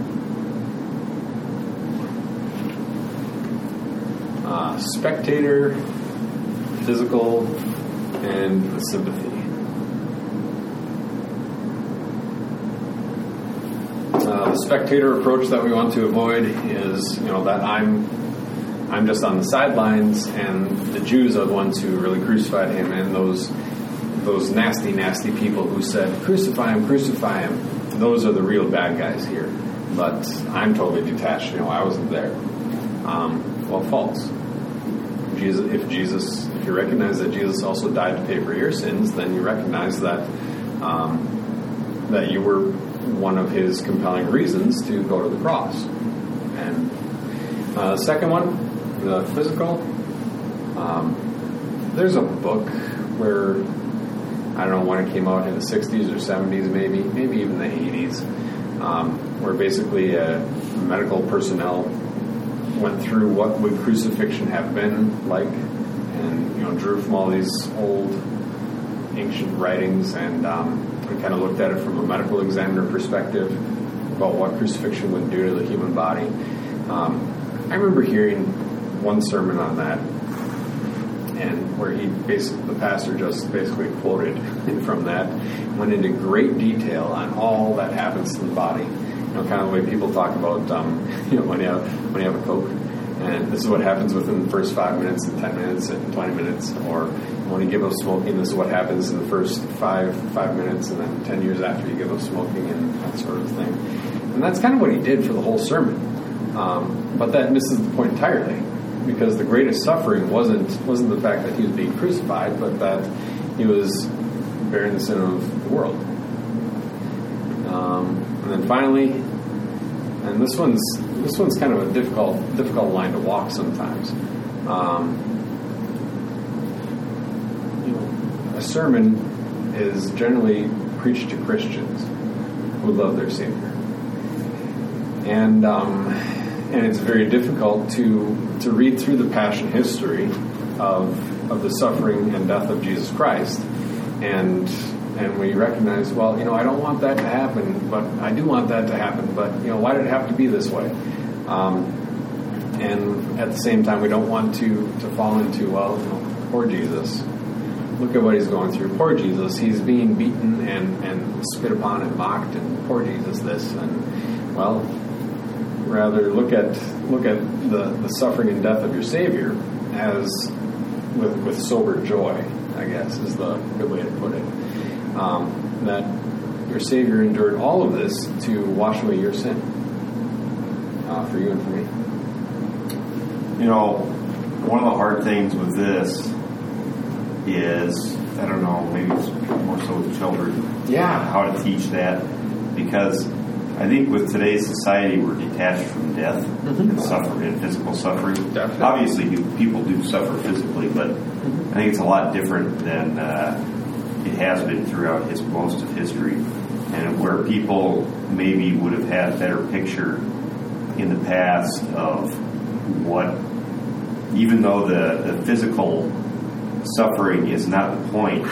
Spectator, physical, and sympathy. The spectator approach that we want to avoid is, that I'm just on the sidelines, and the Jews are the ones who really crucified him, and those nasty, nasty people who said, crucify him, those are the real bad guys here. But I'm totally detached, I wasn't there. Well, false. If you recognize that Jesus also died to pay for your sins, then you recognize that that you were one of his compelling reasons to go to the cross. And the second one, the physical. There's a book where, I don't know when it came out, in the 60s or 70s, maybe even the 80s, where basically medical personnel went through what would crucifixion have been like, and drew from all these old ancient writings, and we kind of looked at it from a medical examiner perspective about what crucifixion would do to the human body. I remember hearing one sermon on that, and where the pastor just basically quoted from that, went into great detail on all that happens to the body. Kind of the way people talk about, when you have a Coke, and this is what happens within the first 5 minutes and 10 minutes and 20 minutes, or when you give up smoking, this is what happens in the first 5 minutes, and then 10 years after you give up smoking, and that sort of thing. And that's kind of what he did for the whole sermon. But that misses the point entirely, because the greatest suffering wasn't the fact that he was being crucified, but that he was bearing the sin of the world. And then finally, and this one's kind of a difficult line to walk sometimes. A sermon is generally preached to Christians who love their Savior, and it's very difficult to read through the passion history of the suffering and death of Jesus Christ, and we recognize, well, I don't want that to happen, but I do want that to happen, but why did it have to be this way? And at the same time, we don't want to fall into, well, poor Jesus. Look at what he's going through. Poor Jesus. He's being beaten and spit upon and mocked, and poor Jesus this. And, well, rather look at the suffering and death of your Savior as with sober joy, I guess, is the good way to put it. That your Savior endured all of this to wash away your sin for you and for me. One of the hard things with this is, I don't know, maybe it's more so with children. Yeah. How to teach that. Because I think with today's society, we're detached from death and suffering and physical suffering. Definitely. Obviously, people do suffer physically, but I think it's a lot different than it has been throughout most of history. And where people maybe would have had a better picture in the past of what, even though the physical suffering is not the point,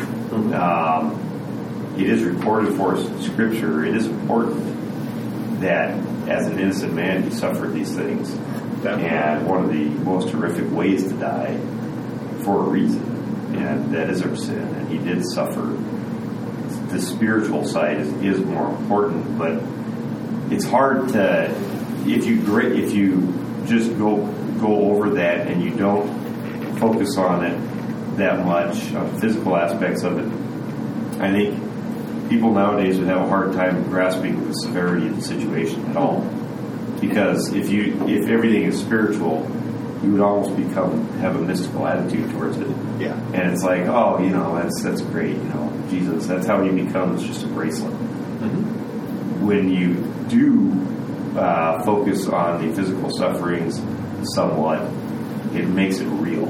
it is recorded for us in Scripture. It is important that as an innocent man, he suffered these things. Definitely. And one of the most horrific ways to die for a reason, and that is our sin. And he did suffer. The spiritual side is more important, but it's hard to, if you just go over that and you don't focus on it that much, on the physical aspects of it. I think people nowadays would have a hard time grasping the severity of the situation at all. Because if everything is spiritual, you would almost have a mystical attitude towards it. Yeah. And it's like, that's great, Jesus, that's how he becomes just a bracelet. Mm-hmm. When you do focus on the physical sufferings somewhat, it makes it real.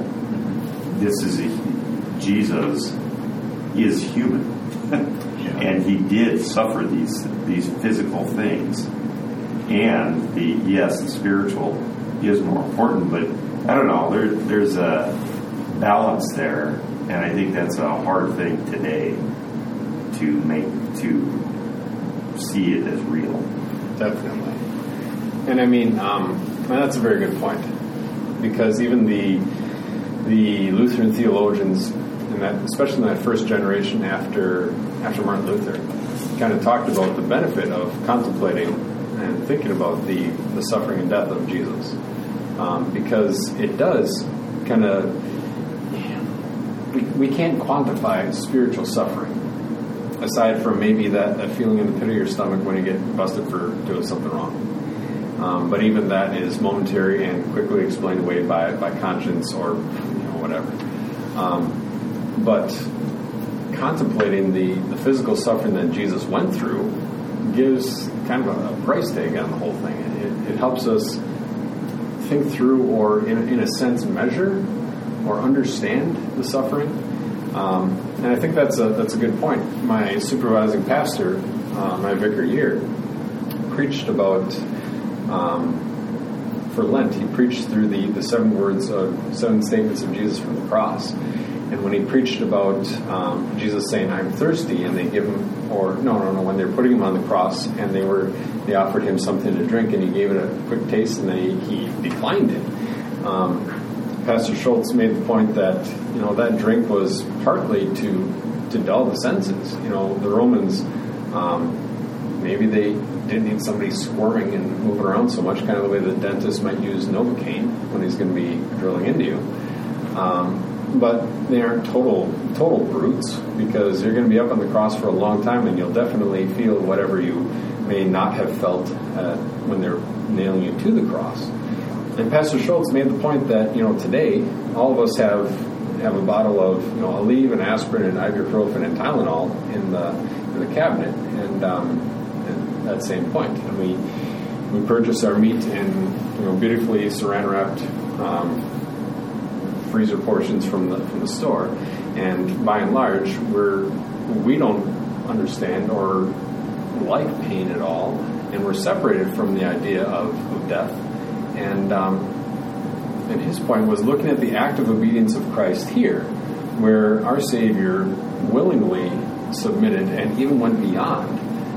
Jesus is human. And he did suffer these physical things. And the spiritual is more important, but I don't know, there's a balance there, and I think that's a hard thing today to see it as real. Definitely. And I mean, that's a very good point, because even the Lutheran theologians, especially in that first generation after Martin Luther, kind of talked about the benefit of contemplating and thinking about the suffering and death of Jesus, because it does kind of, we can't quantify spiritual suffering aside from maybe that feeling in the pit of your stomach when you get busted for doing something wrong. But even that is momentary and quickly explained away by conscience or whatever. But contemplating the physical suffering that Jesus went through gives kind of a price tag on the whole thing. It helps us think through, or in a sense measure or understand the suffering. And I think that's a good point. My supervising pastor, my vicar year, preached about, for Lent, he preached through the 7 statements of Jesus from the cross. And when he preached about Jesus saying, "I'm thirsty," and they give him, when they were putting him on the cross and they offered him something to drink and he gave it a quick taste and then he declined it. Pastor Schultz made the point that that drink was partly to dull the senses. The Romans, maybe they didn't need somebody squirming and moving around so much, kind of the way the dentist might use Novocaine when he's going to be drilling into you. But they aren't total brutes, because you're going to be up on the cross for a long time, and you'll definitely feel whatever you may not have felt when they're nailing you to the cross. And Pastor Schultz made the point that today all of us have a bottle of Aleve and aspirin and ibuprofen and Tylenol in the cabinet, and that same point. And we purchase our meat in beautifully saran wrapped freezer portions from the store, and by and large we don't understand or like pain at all, and we're separated from the idea of death. And his point was looking at the active obedience of Christ here, where our Savior willingly submitted and even went beyond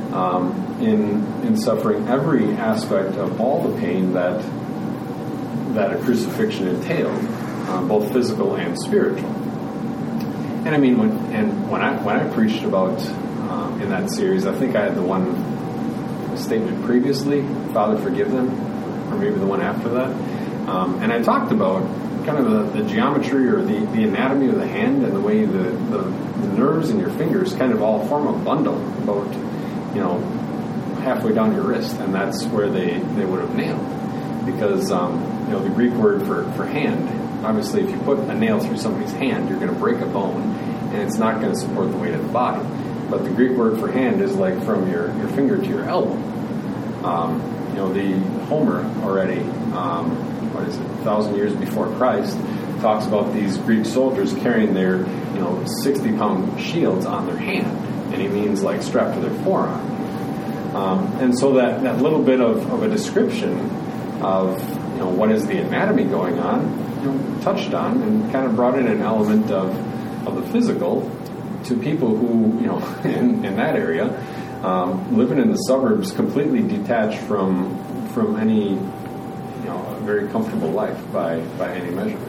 in suffering every aspect of all the pain that a crucifixion entailed, both physical and spiritual. And I mean, when I preached about in that series, I think I had the one statement previously, "Father, forgive them," or maybe the one after that. And I talked about kind of the geometry or the anatomy of the hand and the way the nerves in your fingers kind of all form a bundle about halfway down your wrist, and that's where they would have nailed, because the Greek word for hand, obviously if you put a nail through somebody's hand, you're going to break a bone, and it's not going to support the weight of the body. But the Greek word for hand is like from your finger to your elbow. The Homer already, 1,000 years before Christ, talks about these Greek soldiers carrying their 60-pound shields on their hand, and he means like strapped to their forearm. And so that little bit of a description of what is the anatomy going on, touched on and kind of brought in an element of the physical to people who in that area, living in the suburbs, completely detached from any very comfortable life by any measurement.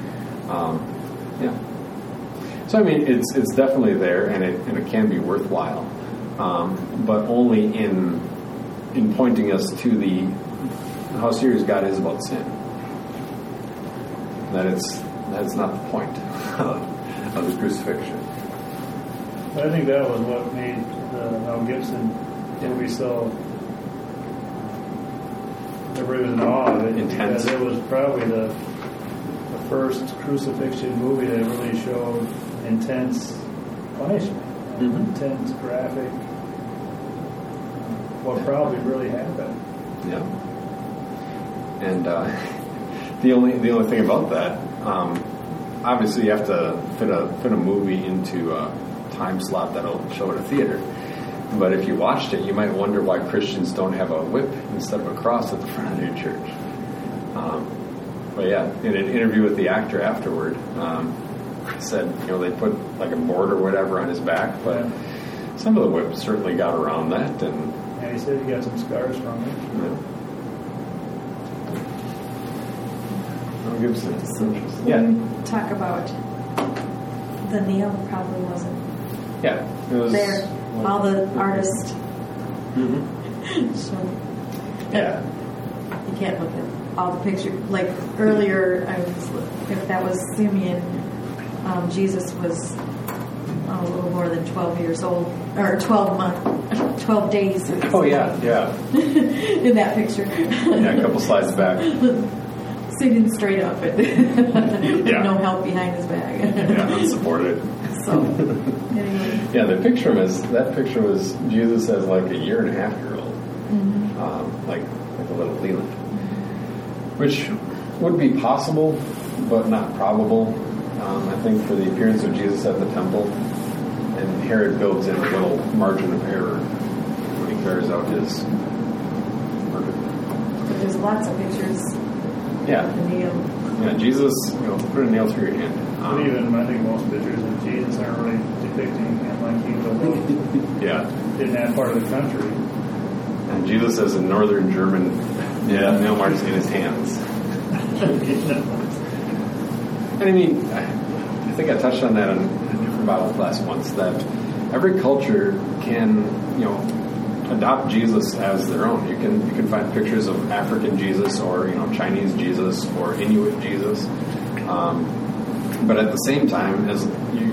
So I mean, it's definitely there, and it can be worthwhile, but only in pointing us to how serious God is about sin. That's not the point of the crucifixion. I think that was what made the Mel Gibson movie so. Everybody was in awe of it. Intense. Because it was probably the first crucifixion movie that really showed intense punishment, intense graphic, what probably really happened. Yeah. And the only thing about that, obviously you have to fit a movie into a time slot that'll show at a theater. But if you watched it, you might wonder why Christians don't have a whip instead of a cross at the front of their church. But yeah, in an interview with the actor afterward, said they put like a board or whatever on his back, but some of the whips certainly got around that. And he said he got some scars from it. Yeah. Talk about the nail probably wasn't. Yeah, it was there. All the artists. So, yeah. You can't look at all the pictures. Like earlier, if that was Simeon, Jesus was a little more than 12 years old, or 12 days. Oh yeah. In that picture. Yeah, a couple slides back. Sitting straight up and with no help behind his back. Unsupported. So, anyway. Yeah, that picture was Jesus as like a 1.5-year-old, like a little Leland, which would be possible, but not probable. I think for the appearance of Jesus at the temple, and Herod builds in a little margin of error when he carries out his murder. But there's lots of pictures. Yeah. Yeah, Jesus, put a nail through your hand. But even, I think most pictures of Jesus aren't really depicting him like he was. In that part of the country. And Jesus as a northern German nail marks in his hands. And I mean, I think I touched on that in a different Bible class once, that every culture can, adopt Jesus as their own. You can find pictures of African Jesus, or Chinese Jesus, or Inuit Jesus. But at the same time, as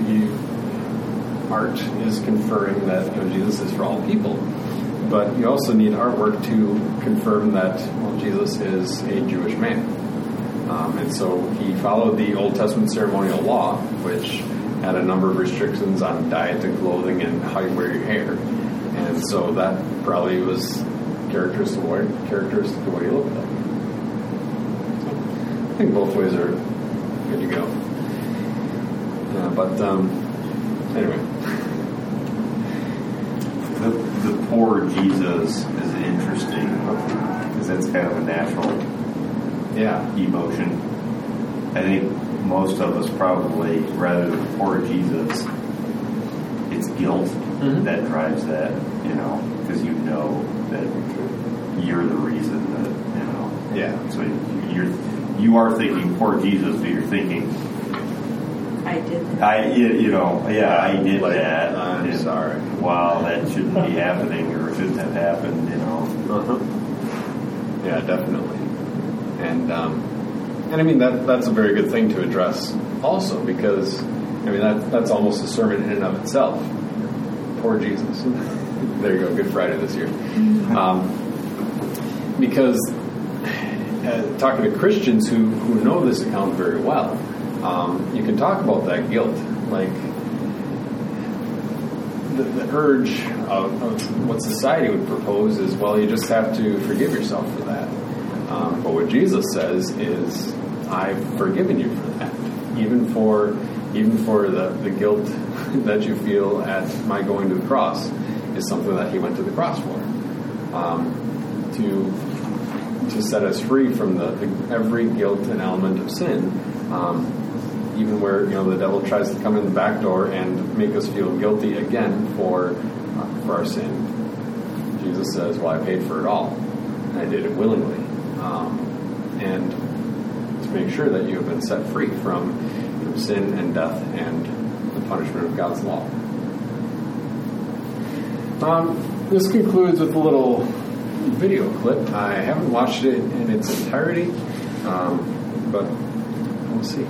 art is conferring that Jesus is for all people. But you also need artwork to confirm that Jesus is a Jewish man. And so he followed the Old Testament ceremonial law, which had a number of restrictions on diet and clothing and how you wear your hair. And so that probably was characteristic of what he looked like. So I think both ways are good to go. But anyway. The poor Jesus is interesting because that's kind of a natural emotion. I think most of us probably, rather than poor Jesus, it's guilt that drives that, because that you're the reason that, So you are thinking poor Jesus, but you're thinking, I did that. I did that. I'm sorry. Wow, that shouldn't be happening, or shouldn't have happened, Yeah, definitely. And I mean that's a very good thing to address also, because that's almost a sermon in and of itself. Poor Jesus. There you go. Good Friday this year. Because talking to Christians who know this account very well, you can talk about that guilt, like the urge of what society would propose is, well, you just have to forgive yourself for that. But what Jesus says is, I've forgiven you for that, even for the guilt that you feel at my going to the cross is something that he went to the cross for, to set us free from every guilt and element of sin. Even where the devil tries to come in the back door and make us feel guilty again for our sin, Jesus says, "Well, I paid for it all, and I did it willingly," and to make sure that you have been set free from sin and death and the punishment of God's law. This concludes with a little video clip. I haven't watched it in its entirety, but we'll see.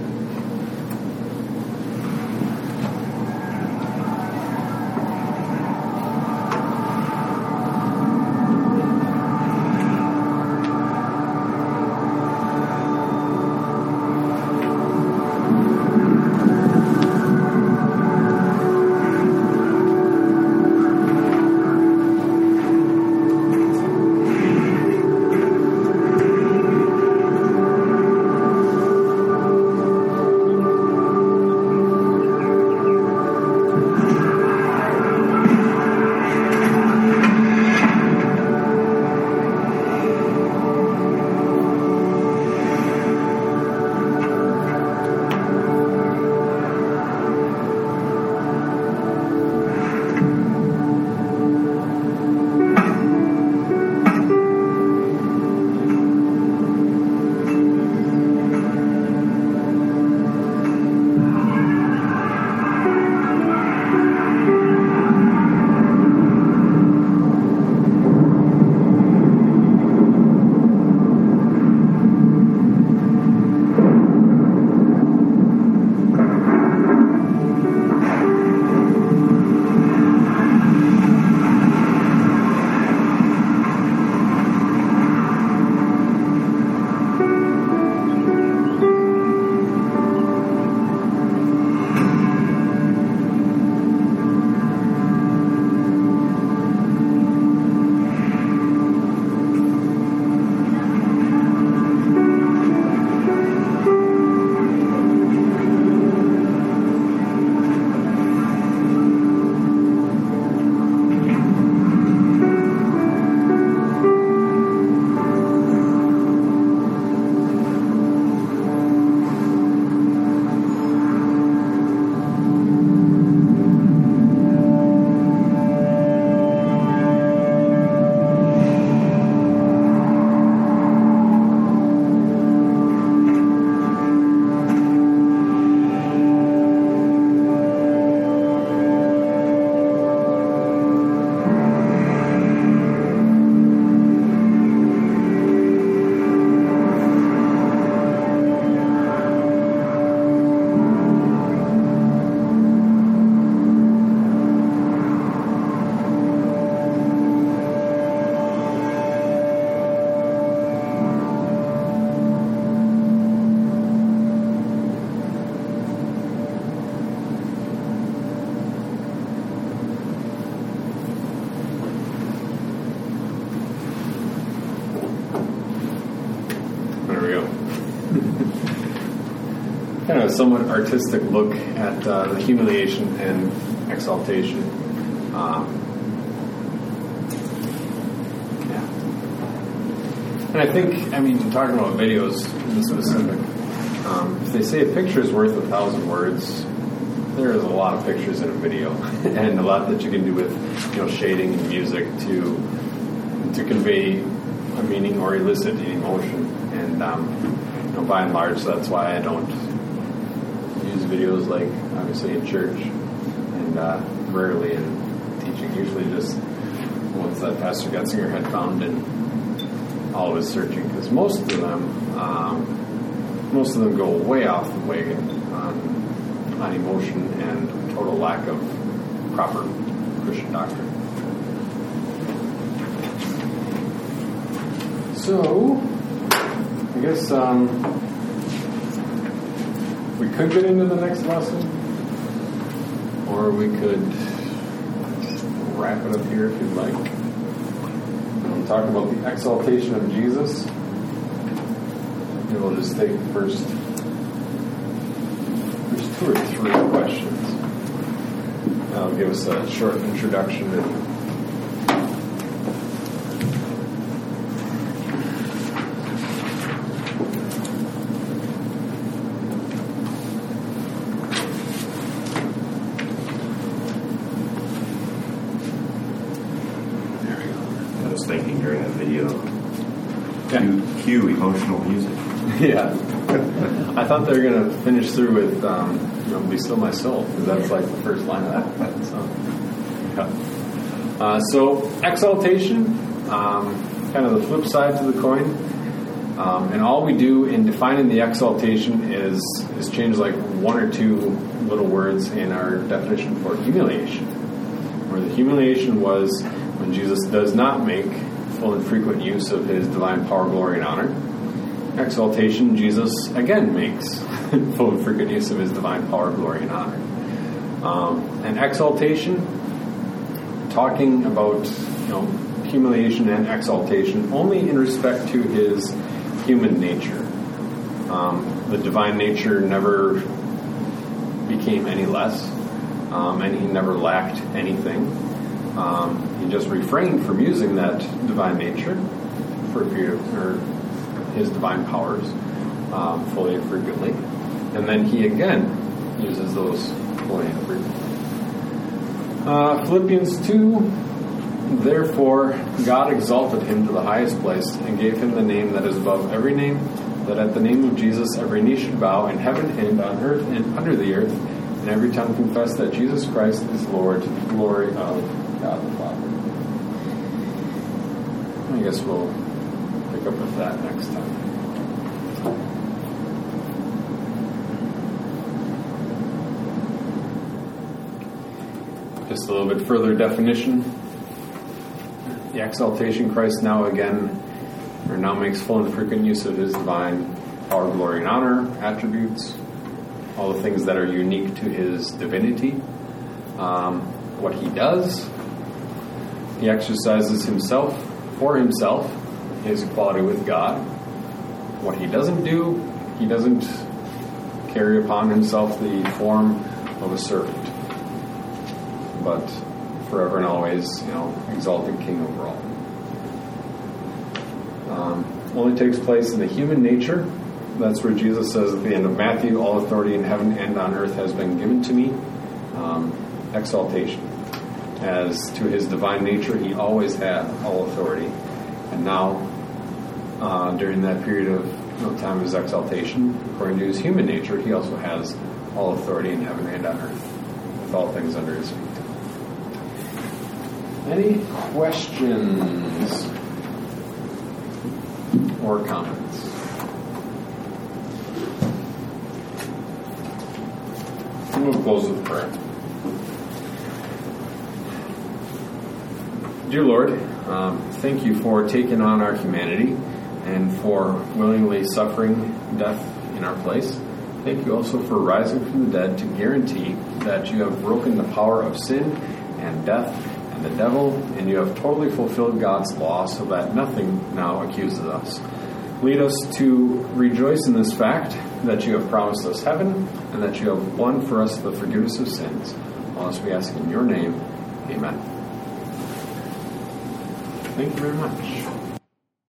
of somewhat artistic look at the humiliation and exaltation. And I think, talking about videos in specific, if they say a picture is worth 1,000 words, there is a lot of pictures in a video, and a lot that you can do with, shading and music to convey a meaning or elicit an emotion. And by and large, that's why I don't use videos like obviously in church, and rarely in teaching. Usually just ones that Pastor Getzinger had found in all of his searching, because most of them go way off the wagon on emotion and total lack of proper Christian doctrine. So, I guess we could get into the next lesson, or we could wrap it up here if you'd like. We'll talk about the exaltation of Jesus. Maybe we'll just take first. There's 2 or 3 questions. That'll give us a short introduction to. Thinking during that video, cue emotional music. Yeah, I thought they were going to finish through with "Be Still My Soul," because that's like the first line of that song. So exaltation, kind of the flip side to the coin, and all we do in defining the exaltation is change like 1 or 2 little words in our definition for humiliation, where the humiliation was when Jesus does not make full and frequent use of his divine power, glory, and honor. Exaltation, Jesus again makes full and frequent use of his divine power, glory, and honor. And exaltation, talking about humiliation and exaltation only in respect to his human nature. The divine nature never became any less, and he never lacked anything. He just refrained from using that divine nature for a period, or his divine powers, fully and frequently, and then he again uses those fully and frequently. Philippians 2. Therefore, God exalted him to the highest place and gave him the name that is above every name, that at the name of Jesus every knee should bow in heaven and on earth and under the earth, and every tongue confess that Jesus Christ is Lord, to the glory of God the Father. I guess we'll pick up with that next time. Just a little bit further definition. The exaltation, Christ now makes full and frequent use of his divine power, glory, and honor attributes, all the things that are unique to his divinity. What he does, he exercises himself, his equality with God. What he doesn't do, he doesn't carry upon himself the form of a servant, but forever and always, exalted King over all. Only takes place in the human nature. That's where Jesus says at the end of Matthew, all authority in heaven and on earth has been given to me. Exaltation. As to his divine nature, he always had all authority. And now, during that period of time of his exaltation, according to his human nature, he also has all authority in heaven and on earth, with all things under his feet. Any questions or comments? And we'll close with prayer. Dear Lord, thank you for taking on our humanity and for willingly suffering death in our place. Thank you also for rising from the dead to guarantee that you have broken the power of sin and death and the devil, and you have totally fulfilled God's law so that nothing now accuses us. Lead us to rejoice in this fact that you have promised us heaven and that you have won for us the forgiveness of sins. All this we ask in your name. Amen. Thank you very much.